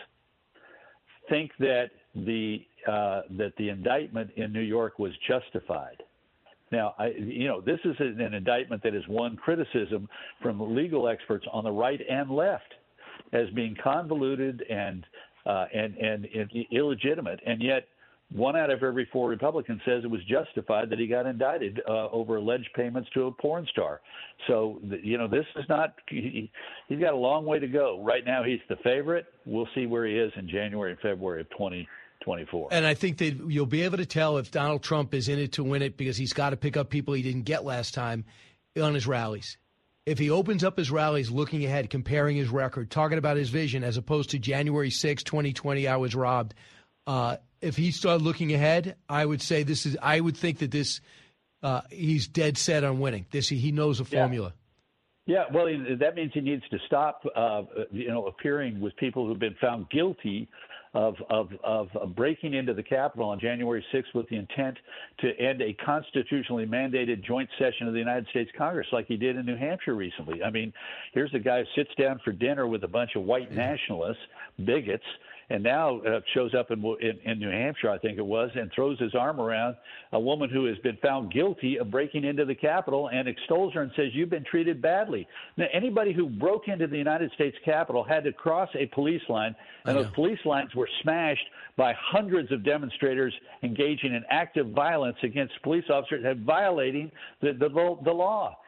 think that the uh, that the indictment in New York was justified. Now, I, you know, this is an indictment that has won criticism from legal experts on the right and left as being convoluted and uh, and, and and illegitimate, and yet one out of every four Republicans says it was justified that he got indicted uh, over alleged payments to a porn star. So, you know, this is not he, – he's got a long way to go. Right now he's the favorite. We'll see where he is in January and February of twenty twenty-four. And I think that you'll be able to tell if Donald Trump is in it to win it, because he's got to pick up people he didn't get last time on his rallies. If he opens up his rallies looking ahead, comparing his record, talking about his vision, as opposed to January sixth, twenty twenty, I was robbed. Uh, if he started looking ahead, I would say this is, I would think that this, uh, he's dead set on winning. This, he knows the formula. Yeah, yeah, well, that means he needs to stop, uh, you know, appearing with people who've been found guilty Of, of of breaking into the Capitol on January sixth with the intent to end a constitutionally mandated joint session of the United States Congress, like he did in New Hampshire recently. I mean, here's a guy who sits down for dinner with a bunch of white nationalists, bigots, and now uh, shows up in, in in New Hampshire, I think it was, and throws his arm around a woman who has been found guilty of breaking into the Capitol and extols her and says, "You've been treated badly." Now, anybody who broke into the United States Capitol had to cross a police line, and those police lines were smashed by hundreds of demonstrators engaging in active violence against police officers and violating the, the, the law.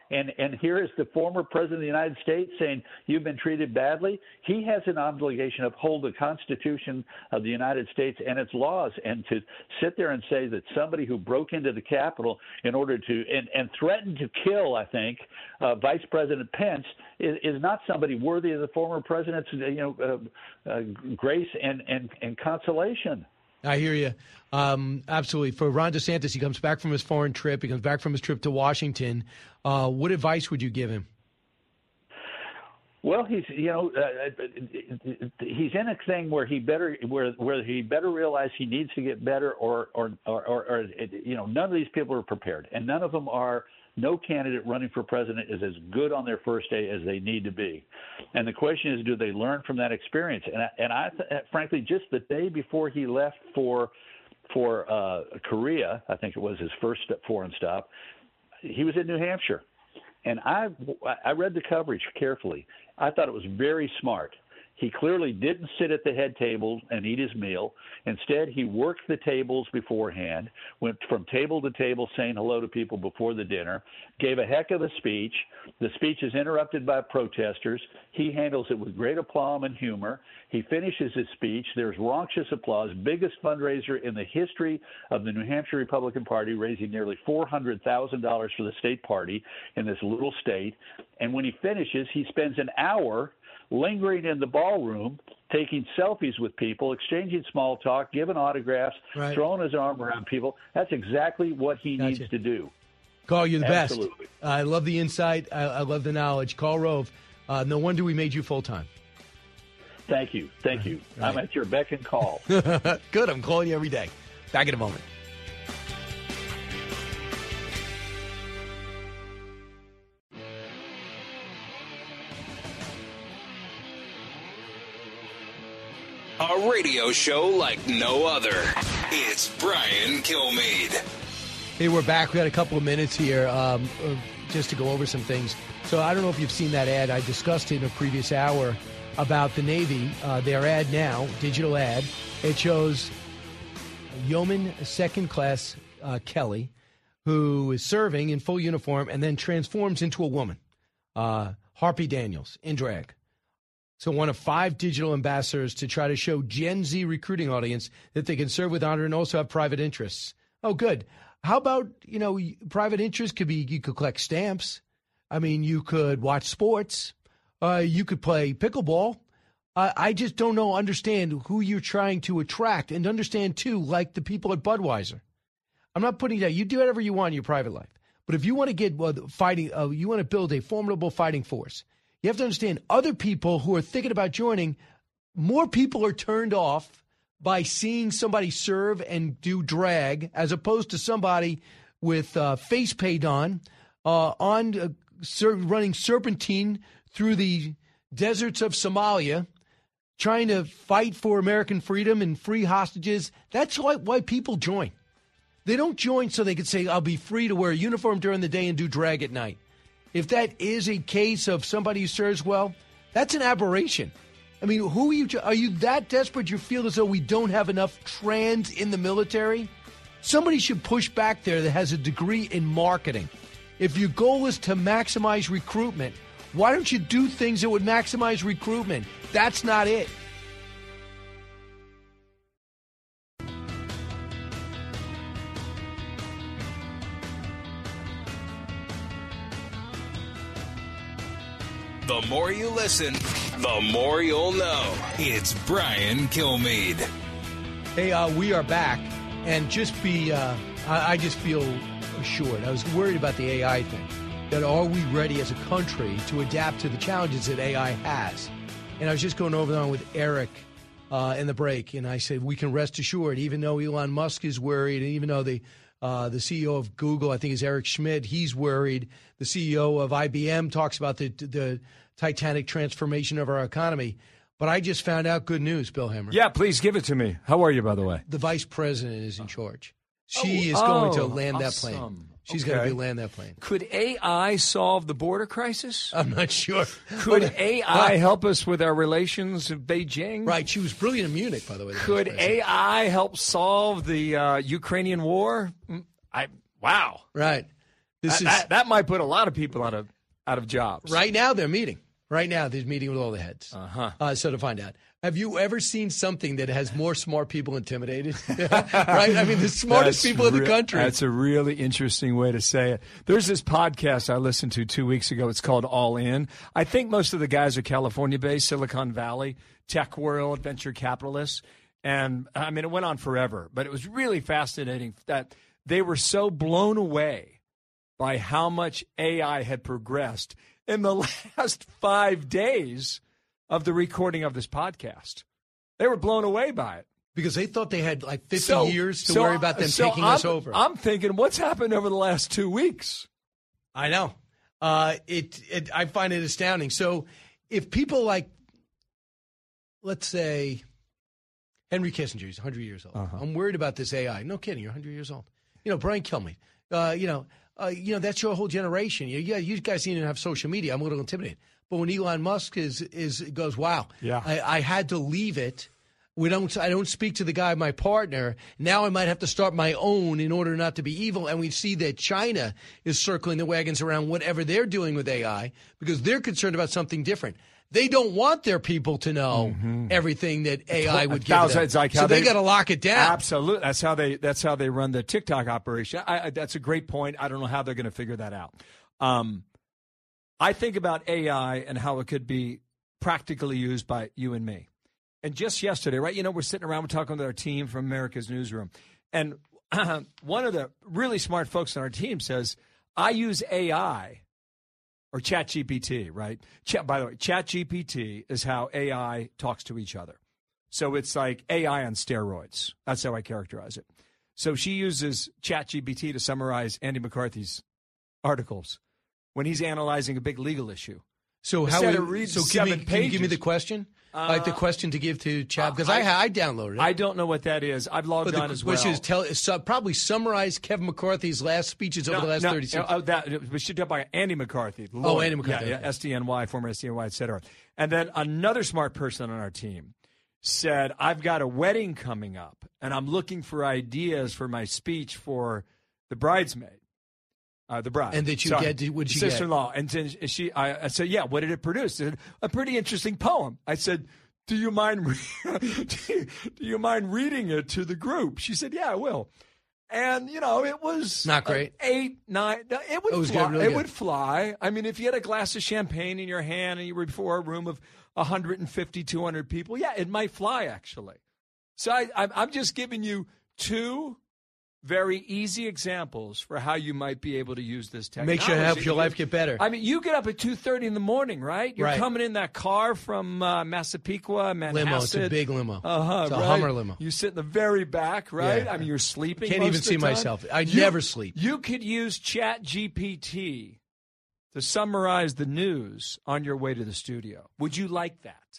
And and here is the former president of the United States saying you've been treated badly. He has an obligation to uphold the Constitution of the United States and its laws. And to sit there and say that somebody who broke into the Capitol in order to and, and threatened to kill, I think, uh, Vice President Pence is, is not somebody worthy of the former president's you know uh, uh, grace and, and, and consolation. I hear you. Um, absolutely. For Ron DeSantis, he comes back from his foreign trip. He comes back from his trip to Washington. Uh, what advice would you give him? Well, he's you know uh, he's in a thing where he better where where he better realize he needs to get better, or or or, or, or you know none of these people are prepared, and none of them are. No candidate running for president is as good on their first day as they need to be. And the question is, do they learn from that experience? And I, and I th- frankly, just the day before he left for for uh, Korea, I think it was his first foreign stop, he was in New Hampshire. And I, I read the coverage carefully. I thought it was very smart. He clearly didn't sit at the head table and eat his meal. Instead, he worked the tables beforehand, went from table to table saying hello to people before the dinner, gave a heck of a speech. The speech is interrupted by protesters. He handles it with great aplomb and humor. He finishes his speech. There's raucous applause, biggest fundraiser in the history of the New Hampshire Republican Party, raising nearly four hundred thousand dollars for the state party in this little state. And when he finishes, he spends an hour lingering in the ballroom, taking selfies with people, exchanging small talk, giving autographs, right. throwing his arm around people. That's exactly what he gotcha. needs to do. Carl, you're the Absolutely. best. I love the insight. I, I love the knowledge. Karl Rove, uh, no wonder we made you full-time. Thank you. Thank right. you. Right. I'm at your beck and call. Good. I'm calling you every day. Back in a moment. A radio show like no other. It's Brian Kilmeade. Hey, we're back. We had a couple of minutes here um, just to go over some things. So I don't know if you've seen that ad. I discussed it in a previous hour about the Navy. Uh, their ad now, digital ad, it shows Yeoman Second Class uh, Kelly, who is serving in full uniform and then transforms into a woman, uh, Harpy Daniels, in drag. So one of five digital ambassadors to try to show Gen Z recruiting audience that they can serve with honor and also have private interests. Oh, good. How about, you know, private interests could be, you could collect stamps. I mean, you could watch sports. Uh, you could play pickleball. Uh, I just don't know, understand who you're trying to attract, and understand, too, like the people at Budweiser. I'm not putting that. You do whatever you want in your private life. But if you want to get well, fighting, uh, you want to build a formidable fighting force, you have to understand other people who are thinking about joining, more people are turned off by seeing somebody serve and do drag as opposed to somebody with uh, face paint on, uh, on uh, ser- running serpentine through the deserts of Somalia, trying to fight for American freedom and free hostages. That's why, why people join. They don't join so they can say, I'll be free to wear a uniform during the day and do drag at night. If that is a case of somebody who serves well, that's an aberration. I mean, who are you? Are you that desperate you feel as though we don't have enough trans in the military? Somebody should push back there that has a degree in marketing. If your goal is to maximize recruitment, why don't you do things that would maximize recruitment? That's not it. The more you listen, the more you'll know. It's Brian Kilmeade. Hey, uh, we are back. And just be, uh, I, I just feel assured. I was worried about the A I thing. That are we ready as a country to adapt to the challenges that A I has? And I was just going over that with Eric uh, in the break. And I said, we can rest assured, even though Elon Musk is worried, and even though the Uh, the C E O of Google, I think, is Eric Schmidt. He's worried. The C E O of I B M talks about the the titanic transformation of our economy. But I just found out good news, Bill Hemmer. Yeah, please give it to me. How are you, by the way? The vice president is in charge. She oh, is going oh, to land awesome. that plane. She's okay. going to be land that plane. Could A I solve the border crisis? I'm not sure. Could A I help us with our relations with Beijing? Right. She was brilliant in Munich, by the way. Could A I help solve the uh, Ukrainian war? I Wow. Right. This that, is that, that might put a lot of people out of out of jobs. Right now, they're meeting. Right now, they're meeting with all the heads. Uh-huh. Uh, so to find out. Have you ever seen something that has more smart people intimidated? Right? I mean, the smartest That's people in the re- country. That's a really interesting way to say it. There's this podcast I listened to two weeks ago. It's called All In. I think most of the guys are California-based, Silicon Valley, tech world, venture capitalists. And, I mean, it went on forever. But it was really fascinating that they were so blown away by how much A I had progressed in the last five days of the recording of this podcast. They were blown away by it. Because they thought they had like fifty So- years to so- worry about them so taking I'm- us over. I'm thinking, what's happened over the last two weeks? I know. Uh, it, it. I find it astounding. So if people like, let's say, Henry Kissinger, he's one hundred years old. Uh-huh. I'm worried about this A I. No kidding, you're one hundred years old. You know, Brian Kilmeade, uh, you know, uh, you know, that's your whole generation. You, yeah, you guys need to have social media. I'm a little intimidated. But when Elon Musk is is goes, wow, Yeah. I, I had to leave it. We don't. I don't speak to the guy, my partner. Now I might have to start my own in order not to be evil. And we see that China is circling the wagons around whatever they're doing with A I because they're concerned about something different. They don't want their people to know everything that A I would give Thousand- them. it's like so how they, they- got to lock it down. Absolutely. That's how they that's how they run the TikTok operation. I, I, that's a great point. I don't know how they're going to figure that out. Um, I think about A I and how it could be practically used by you and me. And just yesterday, right, you know, we're sitting around, we're talking with our team from America's Newsroom. And one of the really smart folks on our team says, I use A I or ChatGPT, right? Chat, by the way, ChatGPT is how A I talks to each other. So it's like A I on steroids. That's how I characterize it. So she uses ChatGPT to summarize Andy McCarthy's articles when he's analyzing a big legal issue. So how? Instead we- of reading so give seven me, can you give me the pages- question? Uh, like the question to give to Chad because I, I I downloaded it. I don't know what that is. I've logged But the on as well. question is tell su- probably summarize Kevin McCarthy's last speeches over No, the last no, thirty seconds. Oh, that, we should talk about Andy McCarthy. the Oh, lawyer. Andy McCarthy, Yeah, okay. yeah, S D N Y, former S D N Y, et cetera. And then another smart person on our team said, I've got a wedding coming up, and I'm looking for ideas for my speech for the bridesmaid. Uh, the bride. And did you Sorry. get- what did you get? Sister-in-law. And then she, I, I said, yeah, what did it produce? She said, a pretty interesting poem. I said, do you mind re- do, you, do you mind reading it to the group? She said, yeah, I will. And, you know, it was Not great. uh, eight, nine. no, It would It was fly. good, really it good. would fly. I mean, if you had a glass of champagne in your hand and you were before a room of one hundred fifty, two hundred people, yeah, it might fly, actually. So I, I'm, I'm just giving you two very easy examples for how you might be able to use this technology. Make sure to help your life get better. I mean, you get up at two thirty in the morning, right? You're Right. coming in that car from uh, Massapequa, Manhasset. Limo. It's a big limo. Uh-huh, It's a right? Hummer limo. You sit in the very back, right? Yeah. I mean, you're sleeping. Can't most even of the see time. myself. I You- never sleep. You could use Chat G P T to summarize the news on your way to the studio. Would you like that?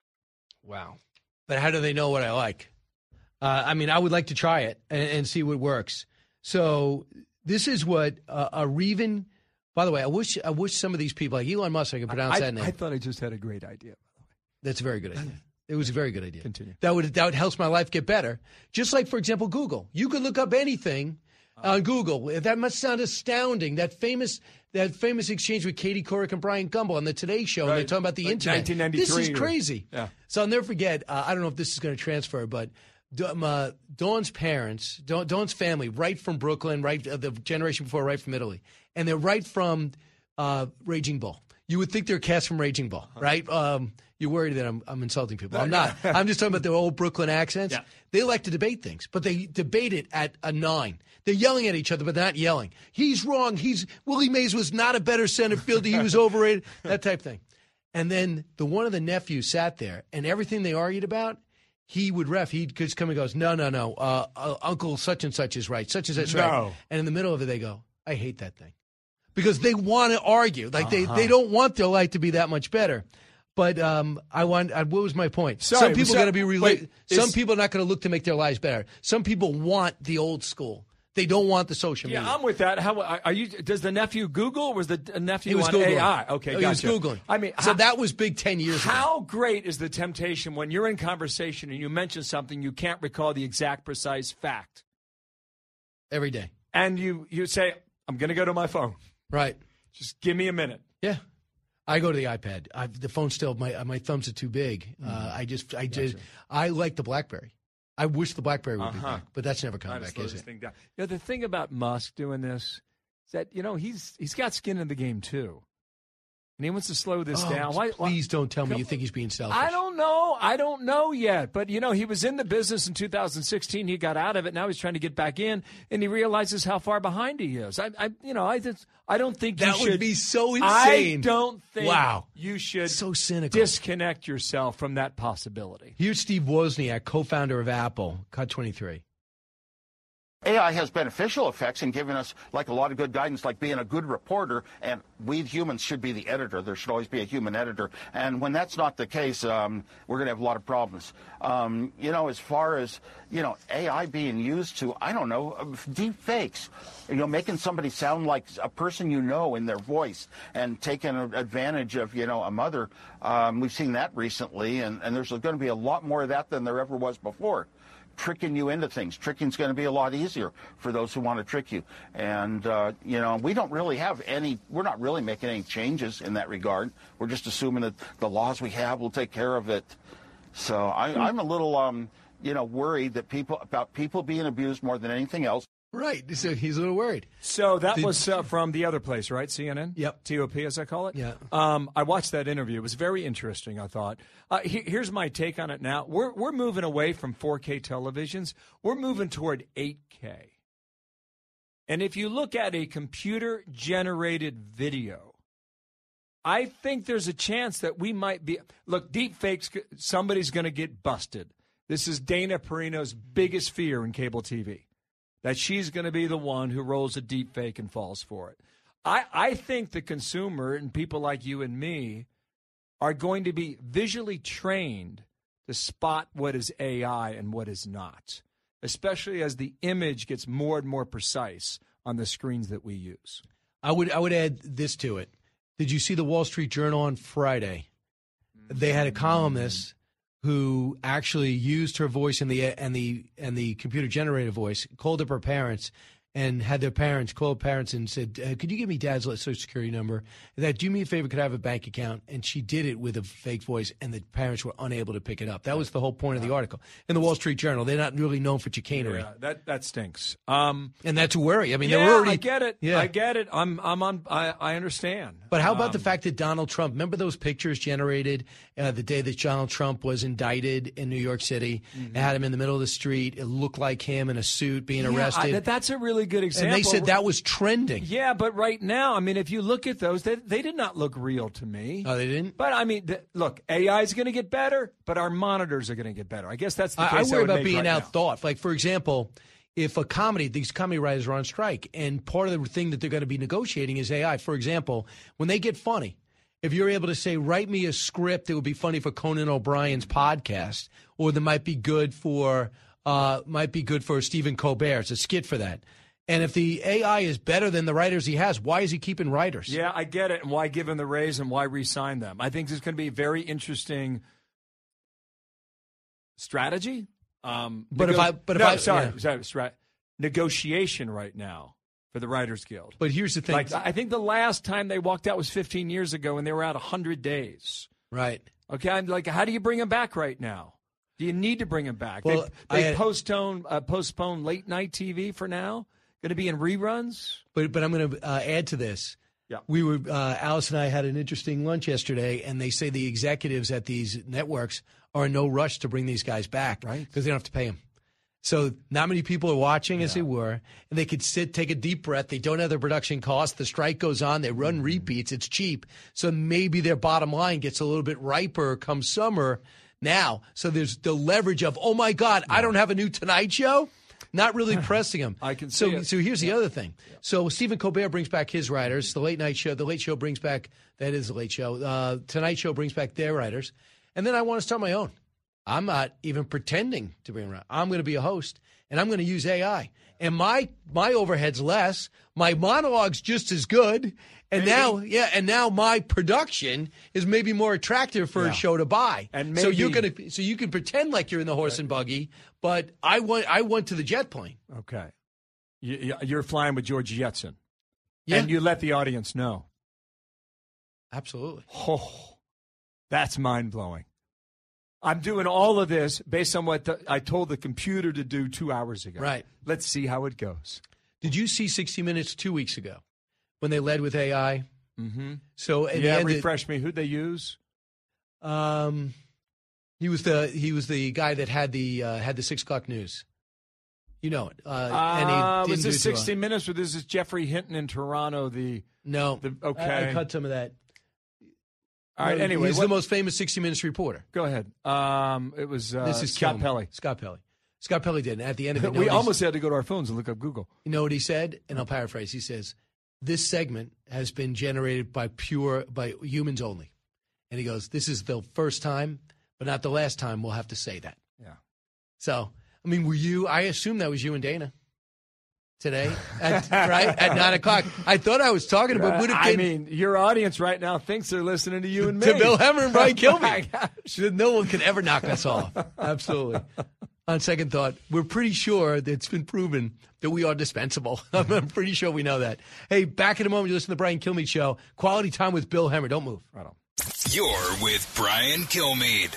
Wow. But how do they know what I like? Uh, I mean, I would like to try it and, and see what works. So this is what uh, a Reven. By the way, I wish I wish some of these people, like Elon Musk, I could pronounce I, that name. I thought I just had a great idea. That's a very good idea. It was a very good idea. Continue. That would that would help my life get better. Just like, for example, Google. You could look up anything on Google. That must sound astounding. That famous that famous exchange with Katie Couric and Brian Gumbel on the Today Show, and they're Right. talking about the Like internet. nineteen ninety-three This is or- crazy. Yeah. So I'll never forget. Uh, I don't know if this is going to transfer, but um, uh, Dawn's parents, Dawn, Dawn's family, right from Brooklyn, right uh, the generation before, right from Italy, and they're right from uh, Raging Bull. You would think they're cast from Raging Bull, right? Um, you're worried that I'm, I'm insulting people. I'm not. I'm just talking about their old Brooklyn accents. Yeah. They like to debate things, but they debate it at a nine. They're yelling at each other, but they're not yelling. He's wrong. He's Willie Mays was not a better center fielder. He was overrated. That type thing. And then the one of the nephews sat there, and everything they argued about, he would ref. He'd just come and goes, no, no, no. Uh, uh, Uncle such and such is right. Such and such is right. No. And in the middle of it, they go, I hate that thing. Because they want to argue. Like Uh-huh. they, they don't want their life to be that much better. But um, I want. I, what was my point? Sorry, Some people so- are going to be rela- wait, Some is- people are not going to look to make their lives better. Some people want the old school. They don't want the social Yeah, media. I'm with that. How are you? Does the nephew Google? Or was the nephew He was on Googling. A I? Okay, Oh, gotcha. he was Googling. I mean, so how, that was big ten years ago. how great is the temptation when you're in conversation and you mention something you can't recall the exact precise fact, Every day. and you you say, I'm going to go to my phone. Right. Just give me a minute. Yeah. I go to the iPad. I've, the phone still, my my thumbs are too big. Mm. Uh, I just, I just, gotcha. I like the BlackBerry. I wish the BlackBerry would uh-huh. be back, but that's never coming back, is it? Thing down. You know, the thing about Musk doing this is that, you know, he's he's got skin in the game, too. And he wants to slow this oh, down. Why, please why, don't tell me you think he's being selfish. I don't know. I don't know yet. But, you know, he was in the business in two thousand sixteen. He got out of it. Now he's trying to get back in, and he realizes how far behind he is. I, I you know, I just, I don't think that you should. would be so insane. I don't think wow. you should so cynical. disconnect yourself from that possibility. Here's Steve Wozniak, co-founder of Apple, Cut twenty-three. A I has beneficial effects in giving us, like, a lot of good guidance, like being a good reporter, and we humans should be the editor. There should always be a human editor. And when that's not the case, um, we're going to have a lot of problems. Um, you know, as far as, you know, A I being used to, I don't know, deep fakes, you know, making somebody sound like a person you know in their voice and taking advantage of, you know, a mother. Um, we've seen that recently, and, and there's going to be a lot more of that than there ever was before. Tricking you into things. Tricking's going to be a lot easier for those who want to trick you. And, uh, you know, we don't really have any, we're not really making any changes in that regard. We're just assuming that the laws we have will take care of it. So I, I'm a little, um, you know, worried that people, about people being abused more than anything else. Right. So he's a little worried. So that Did, was uh, from the other place, right? C N N? Yep. T O P, as I call it? Yeah. Um, I watched that interview. It was very interesting, I thought. Uh, he, here's my take on it now. We're, we're moving away from four K televisions. We're moving toward eight K. And if you look at a computer-generated video, I think there's a chance that we might be – look, deep fakes, somebody's going to get busted. This is Dana Perino's biggest fear in cable T V. That she's going to be the one who rolls a deep fake and falls for it. I, I think the consumer and people like you and me are going to be visually trained to spot what is A I and what is not, especially as the image gets more and more precise on the screens that we use. I would I would add this to it. Did you see the Wall Street Journal on Friday? They had a columnist who actually used her voice and the and the and the computer generated voice, called up her parents, and had their parents call parents and said, uh, "Could you give me Dad's social security number? That do me a favor, could I have a bank account?" And she did it with a fake voice, and the parents were unable to pick it up. That was the whole point of the article in the Wall Street Journal. They're not really known for chicanery. Yeah, that that stinks. Um, and that's a worry. I mean, yeah, they're already. I get it. Yeah. I get it. I'm I'm on. I, I understand. But how about um, the fact that Donald Trump? Remember those pictures generated uh, the day that Donald Trump was indicted in New York City? Mm-hmm. They had him in the middle of the street. It looked like him in a suit being yeah, arrested. I, that's a really good example. And they said that was trending. Yeah, but right now, I mean, if you look at those, they, they did not look real to me. Oh, they didn't? But, I mean, th- look, A I is going to get better, but our monitors are going to get better. I guess that's the I, case I worry I would about make being right outthought. Like, for example, if a comedy, these comedy writers are on strike, and part of the thing that they're going to be negotiating is A I. For example, when they get funny, if you're able to say, write me a script that would be funny for Conan O'Brien's podcast, or that might be good for uh, might be good for Stephen Colbert, it's a skit for that. And if the A I is better than the writers he has, why is he keeping writers? Yeah, I get it. And why give him the raise and why re-sign them? I think this is going to be a very interesting strategy. Um, but nego- if I, but if no, I, sorry, yeah. sorry, sorry, negotiation right now for the Writers Guild. But here's the thing: like, I think the last time they walked out was fifteen years ago, and they were out one hundred days. Right. Okay. I'm like, how do you bring them back right now? Do you need to bring them back? Well, they they I, postpone uh, postpone late night T V for now. Going to be in reruns. But but I'm going to uh, add to this. Yeah. We were uh, Alice and I had an interesting lunch yesterday, and they say the executives at these networks are in no rush to bring these guys back, right? Because they don't have to pay them. So not many people are watching, as yeah. they were, and they could sit, take a deep breath. They don't have the production costs. The strike goes on. They run mm-hmm. repeats. It's cheap. So maybe their bottom line gets a little bit riper come summer now. So there's the leverage of, oh, my God, yeah. I don't have a new Tonight Show. Not really pressing them. I can see so, it. So here's yeah. the other thing. Yeah. So Stephen Colbert brings back his writers. The Late Night Show. The Late Show brings back, that is the Late Show. Uh, Tonight Show brings back their writers. And then I want to start my own. I'm not even pretending to be around. I'm going to be a host, and I'm going to use A I. And my my overhead's less. My monologue's just as good. And maybe. now, yeah, and now my production is maybe more attractive for yeah. a show to buy. And maybe, so you're gonna, so you can pretend like you're in the horse right. and buggy, but I went, I went to the jet plane. Okay, you, you're flying with George Jetson. Yeah. and you let the audience know. Absolutely. Oh, that's mind-blowing. I'm doing all of this based on what the, I told the computer to do two hours ago. Right. Let's see how it goes. Did you see sixty minutes two weeks ago when they led with A I? Mm-hmm. So at yeah, the end refresh it, me. Who'd they use? Um, he was the he was the guy that had the uh, had the six o'clock news. You know it. Uh, Uh, and he didn't was do this too well. sixty minutes, or this is Jeffrey Hinton in Toronto? The No. the, okay. I, I cut some of that. All right. No, Anyway, he's what, the most famous sixty minutes reporter. Go ahead. Um, it was uh, This is Scott Kilmer. Pelley. Scott Pelley. Scott Pelley did. And at the end of it, you know we what he- almost had to go to our phones and look up Google. You know what he said? And I'll paraphrase. He says, "This segment has been generated by pure by humans only." And he goes, "This is the first time, but not the last time we'll have to say that." Yeah. So, I mean, were you? I assume that was you and Dana today, at, right at nine o'clock. I thought I was talking about. Would have I been mean, your audience right now thinks they're listening to you and me. to Bill Hemmer and Brian Oh, my Kilmeade. gosh. No one can ever knock us off. Absolutely. On second thought, we're pretty sure that it's been proven that we are dispensable. I'm pretty sure we know that. Hey, back in a moment, you listen to the Brian Kilmeade Show. Quality time with Bill Hemmer. Don't move. Right on. You're with Brian Kilmeade.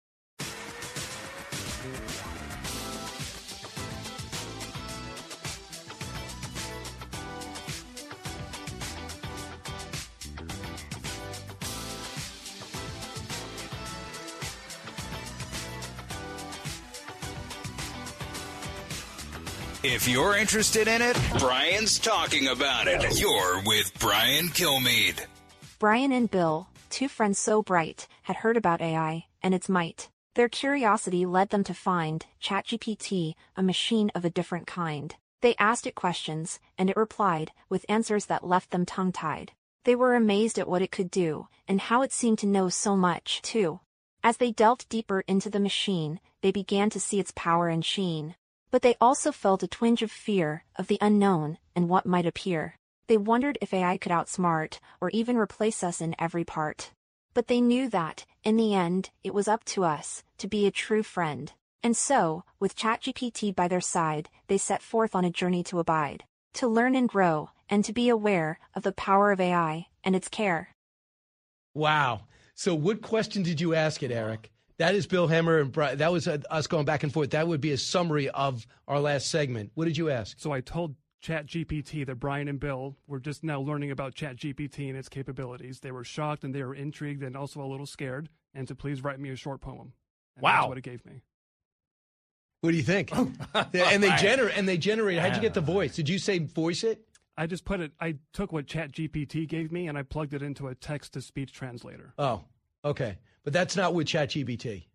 If you're interested in it, Brian's talking about it. You're with Brian Kilmeade. Brian and Bill, two friends so bright, had heard about A I and its might. Their curiosity led them to find ChatGPT, a machine of a different kind. They asked it questions, and it replied with answers that left them tongue-tied. They were amazed at what it could do, and how it seemed to know so much, too. As they delved deeper into the machine, they began to see its power and sheen. But they also felt a twinge of fear of the unknown and what might appear. They wondered if A I could outsmart or even replace us in every part. But they knew that, in the end, it was up to us to be a true friend. And so, with ChatGPT by their side, they set forth on a journey to abide, to learn and grow, and to be aware of the power of A I and its care. Wow. So what question did you ask it, Eric? That is Bill Hemmer and Brian. That was uh, us going back and forth. That would be a summary of our last segment. What did you ask? So I told ChatGPT that Brian and Bill were just now learning about ChatGPT and its capabilities. They were shocked and they were intrigued and also a little scared, and to please write me a short poem. And Wow. That's what it gave me. What do you think? Yeah, and they generate. And they generate. How'd you get the voice? Did you say voice it? I just put it, I took what ChatGPT gave me and I plugged it into a text-to-speech translator. Oh, okay. But that's not with ChatGPT.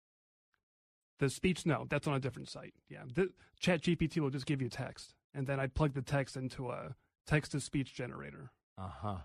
The speech, no, that's on a different site. Yeah, the, ChatGPT will just give you text, and then I plug the text into a text-to-speech generator. Uh-huh.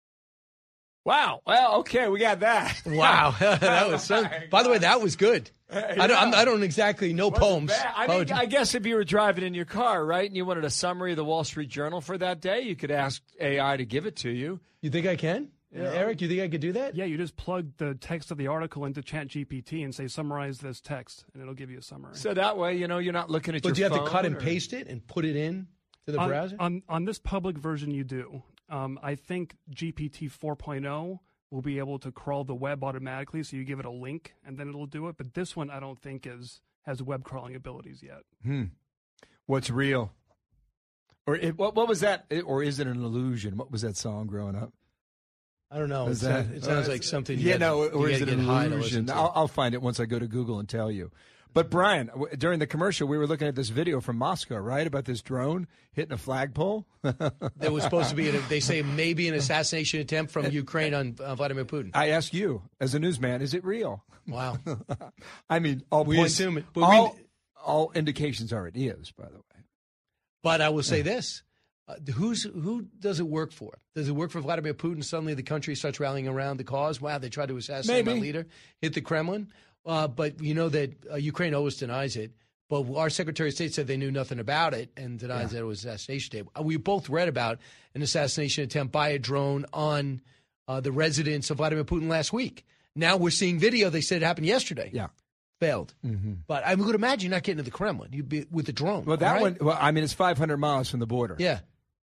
Wow. Well, okay, we got that. Wow, that was so. By the way, that was good. I don't. I'm, I don't exactly know poems. I mean, I guess if you were driving in your car, right, and you wanted a summary of the Wall Street Journal for that day, you could ask A I to give it to you. You think I can? Yeah. Eric, you think I could do that? Yeah, you just plug the text of the article into ChatGPT and say, summarize this text, and it'll give you a summary. So that way, you know, you're not looking at But your do you have phone to cut and or- paste it and put it in to the on, browser? On, on this public version, you do. Um, I think G P T four point oh will be able to crawl the web automatically, so you give it a link, and then it'll do it. But this one, I don't think is has web crawling abilities yet. Hmm. What's real? Or it, what? What was that? Or is it an illusion? What was that song growing up? I don't know. Is It sounds, that- it sounds uh, like something. You Yeah, gotta- no. you Or is gotta it an get high to listen illusion? to. I'll, I'll find it once I go to Google and tell you. But Brian, w- during the commercial, we were looking at this video from Moscow, right, about this drone hitting a flagpole. There was supposed to be, an, they say, maybe an assassination attempt from Ukraine on uh, Vladimir Putin. I ask you, as a newsman, is it real? Wow. I mean, all We points, assume it, but all, we- all indications are it is, by the way. But I will say this. Uh, who's Who does it work for? Does it work for Vladimir Putin? Suddenly the country starts rallying around the cause. Wow, they tried to assassinate Maybe. my leader, hit the Kremlin. Uh, but you know that uh, Ukraine always denies it. But our Secretary of State said they knew nothing about it and denies Yeah. that it was an assassination attempt. Uh, We both read about an assassination attempt by a drone on uh, the residence of Vladimir Putin last week. Now we're seeing video. They said it happened yesterday. Yeah. Failed. Mm-hmm. But I would imagine not getting to the Kremlin. You'd be with the drone. Well, that right? one, well, I mean, it's five hundred miles from the border. Yeah.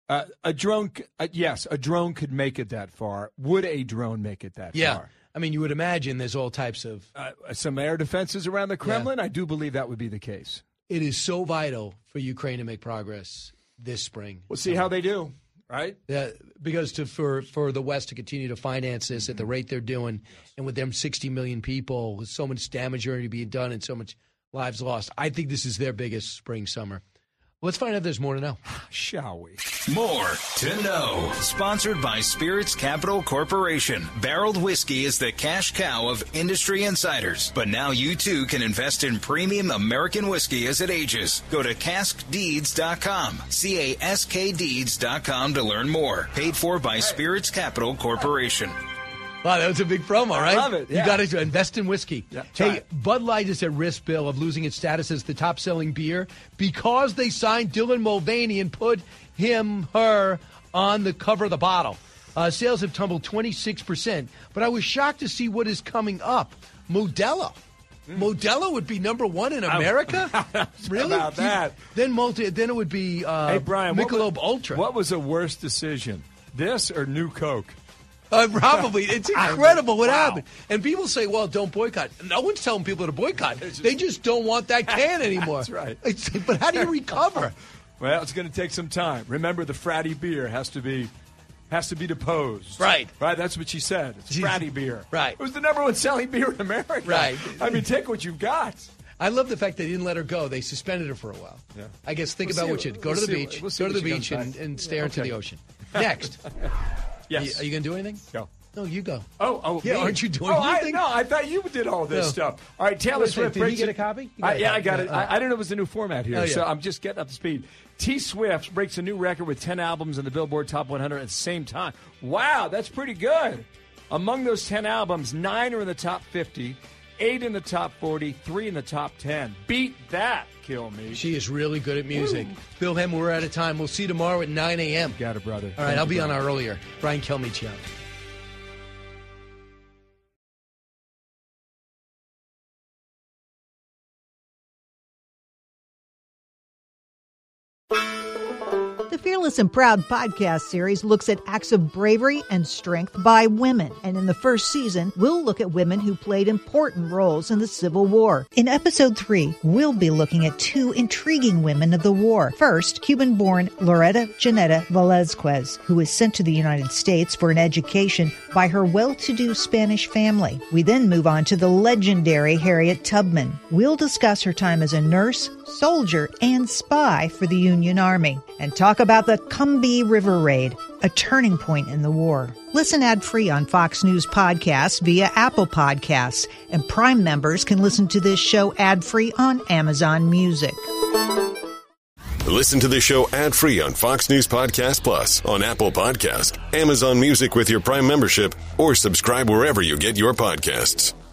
Uh, a drone, uh, yes, a drone could make it that far. Would a drone make it that yeah. far? I mean, you would imagine there's all types of... Uh, some air defenses around the Kremlin? Yeah. I do believe that would be the case. It is so vital for Ukraine to make progress this spring. We'll see how they do, right? Yeah, because to, for, for the West to continue to finance this at the rate they're doing, and with them sixty million people, with so much damage already being done and so much lives lost, I think this is their biggest spring, summer. Let's find out if there's more to know. Shall we? More to know. Sponsored by Spirits Capital Corporation. Barreled whiskey is the cash cow of industry insiders. But now you too can invest in premium American whiskey as it ages. Go to cask deeds dot com. C A S K deeds dot com to learn more. Paid for by Spirits Capital Corporation. Wow, that was a big promo, right? I love it. Yeah. You got to invest in whiskey. Yeah, hey, it. Bud Light is at risk, Bill, of losing its status as the top-selling beer because they signed Dylan Mulvaney and put him, her, on the cover of the bottle. Uh, sales have tumbled twenty-six percent, but I was shocked to see what is coming up. Modelo. Mm. Modelo would be number one in America? Really? How about that? Then, multi, then it would be uh, hey, Brian, Michelob what was, Ultra. What was a worse decision, this or New Coke? Uh, probably. It's incredible what wow. happened. And people say, well, don't boycott. No one's telling people to boycott. Just, they just don't want that can anymore. That's right. It's, but how do you recover? Well, it's going to take some time. Remember, the fratty beer has to be has to be deposed. Right. Right? That's what she said. It's fratty beer. Right. It was the number one selling beer in America. Right. I mean, take what you've got. I love the fact they didn't let her go. They suspended her for a while. Yeah. I guess think we'll about see, what you Go we'll to the see, beach. We'll see go to the she beach and, and stare yeah, into okay. the ocean. Next. Yes. Are you, are you going to do anything? Go. No, you go. Oh, oh, yeah. me? Aren't you doing oh, anything? I, no, I thought you did all this No. stuff. All right, Taylor Wait, Swift. did he breaks get it- a copy? You I, got a yeah, copy. I got it. Yeah. I, I didn't know it was a new format here, Oh, yeah. so I'm just getting up to speed. T Swift breaks a new record with ten albums in the Billboard Top one hundred at the same time. Wow, that's pretty good. Among those ten albums, nine are in the top fifty, eight in the top forty, three in the top ten. Beat that, Kill Me. She is really good at music. Woo. Bill Hem, we're out of time. We'll see you tomorrow at nine a.m. Got it, brother. All right, Thank I'll you, be brother. on our earlier Brian Kilmeade show. The Fearless and Proud podcast series looks at acts of bravery and strength by women. And in the first season, we'll look at women who played important roles in the Civil War. In episode three, we'll be looking at two intriguing women of the war. First, Cuban-born Loretta Janetta Velazquez, who was sent to the United States for an education by her well-to-do Spanish family. We then move on to the legendary Harriet Tubman. We'll discuss her time as a nurse, soldier, and spy for the Union Army, and talk about the Combahee River Raid, a turning point in the war. Listen ad-free on Fox News Podcasts via Apple Podcasts, and Prime members can listen to this show ad-free on Amazon Music. Listen to the show ad-free on Fox News Podcast Plus, on Apple Podcast, Amazon Music with your Prime membership, or subscribe wherever you get your podcasts.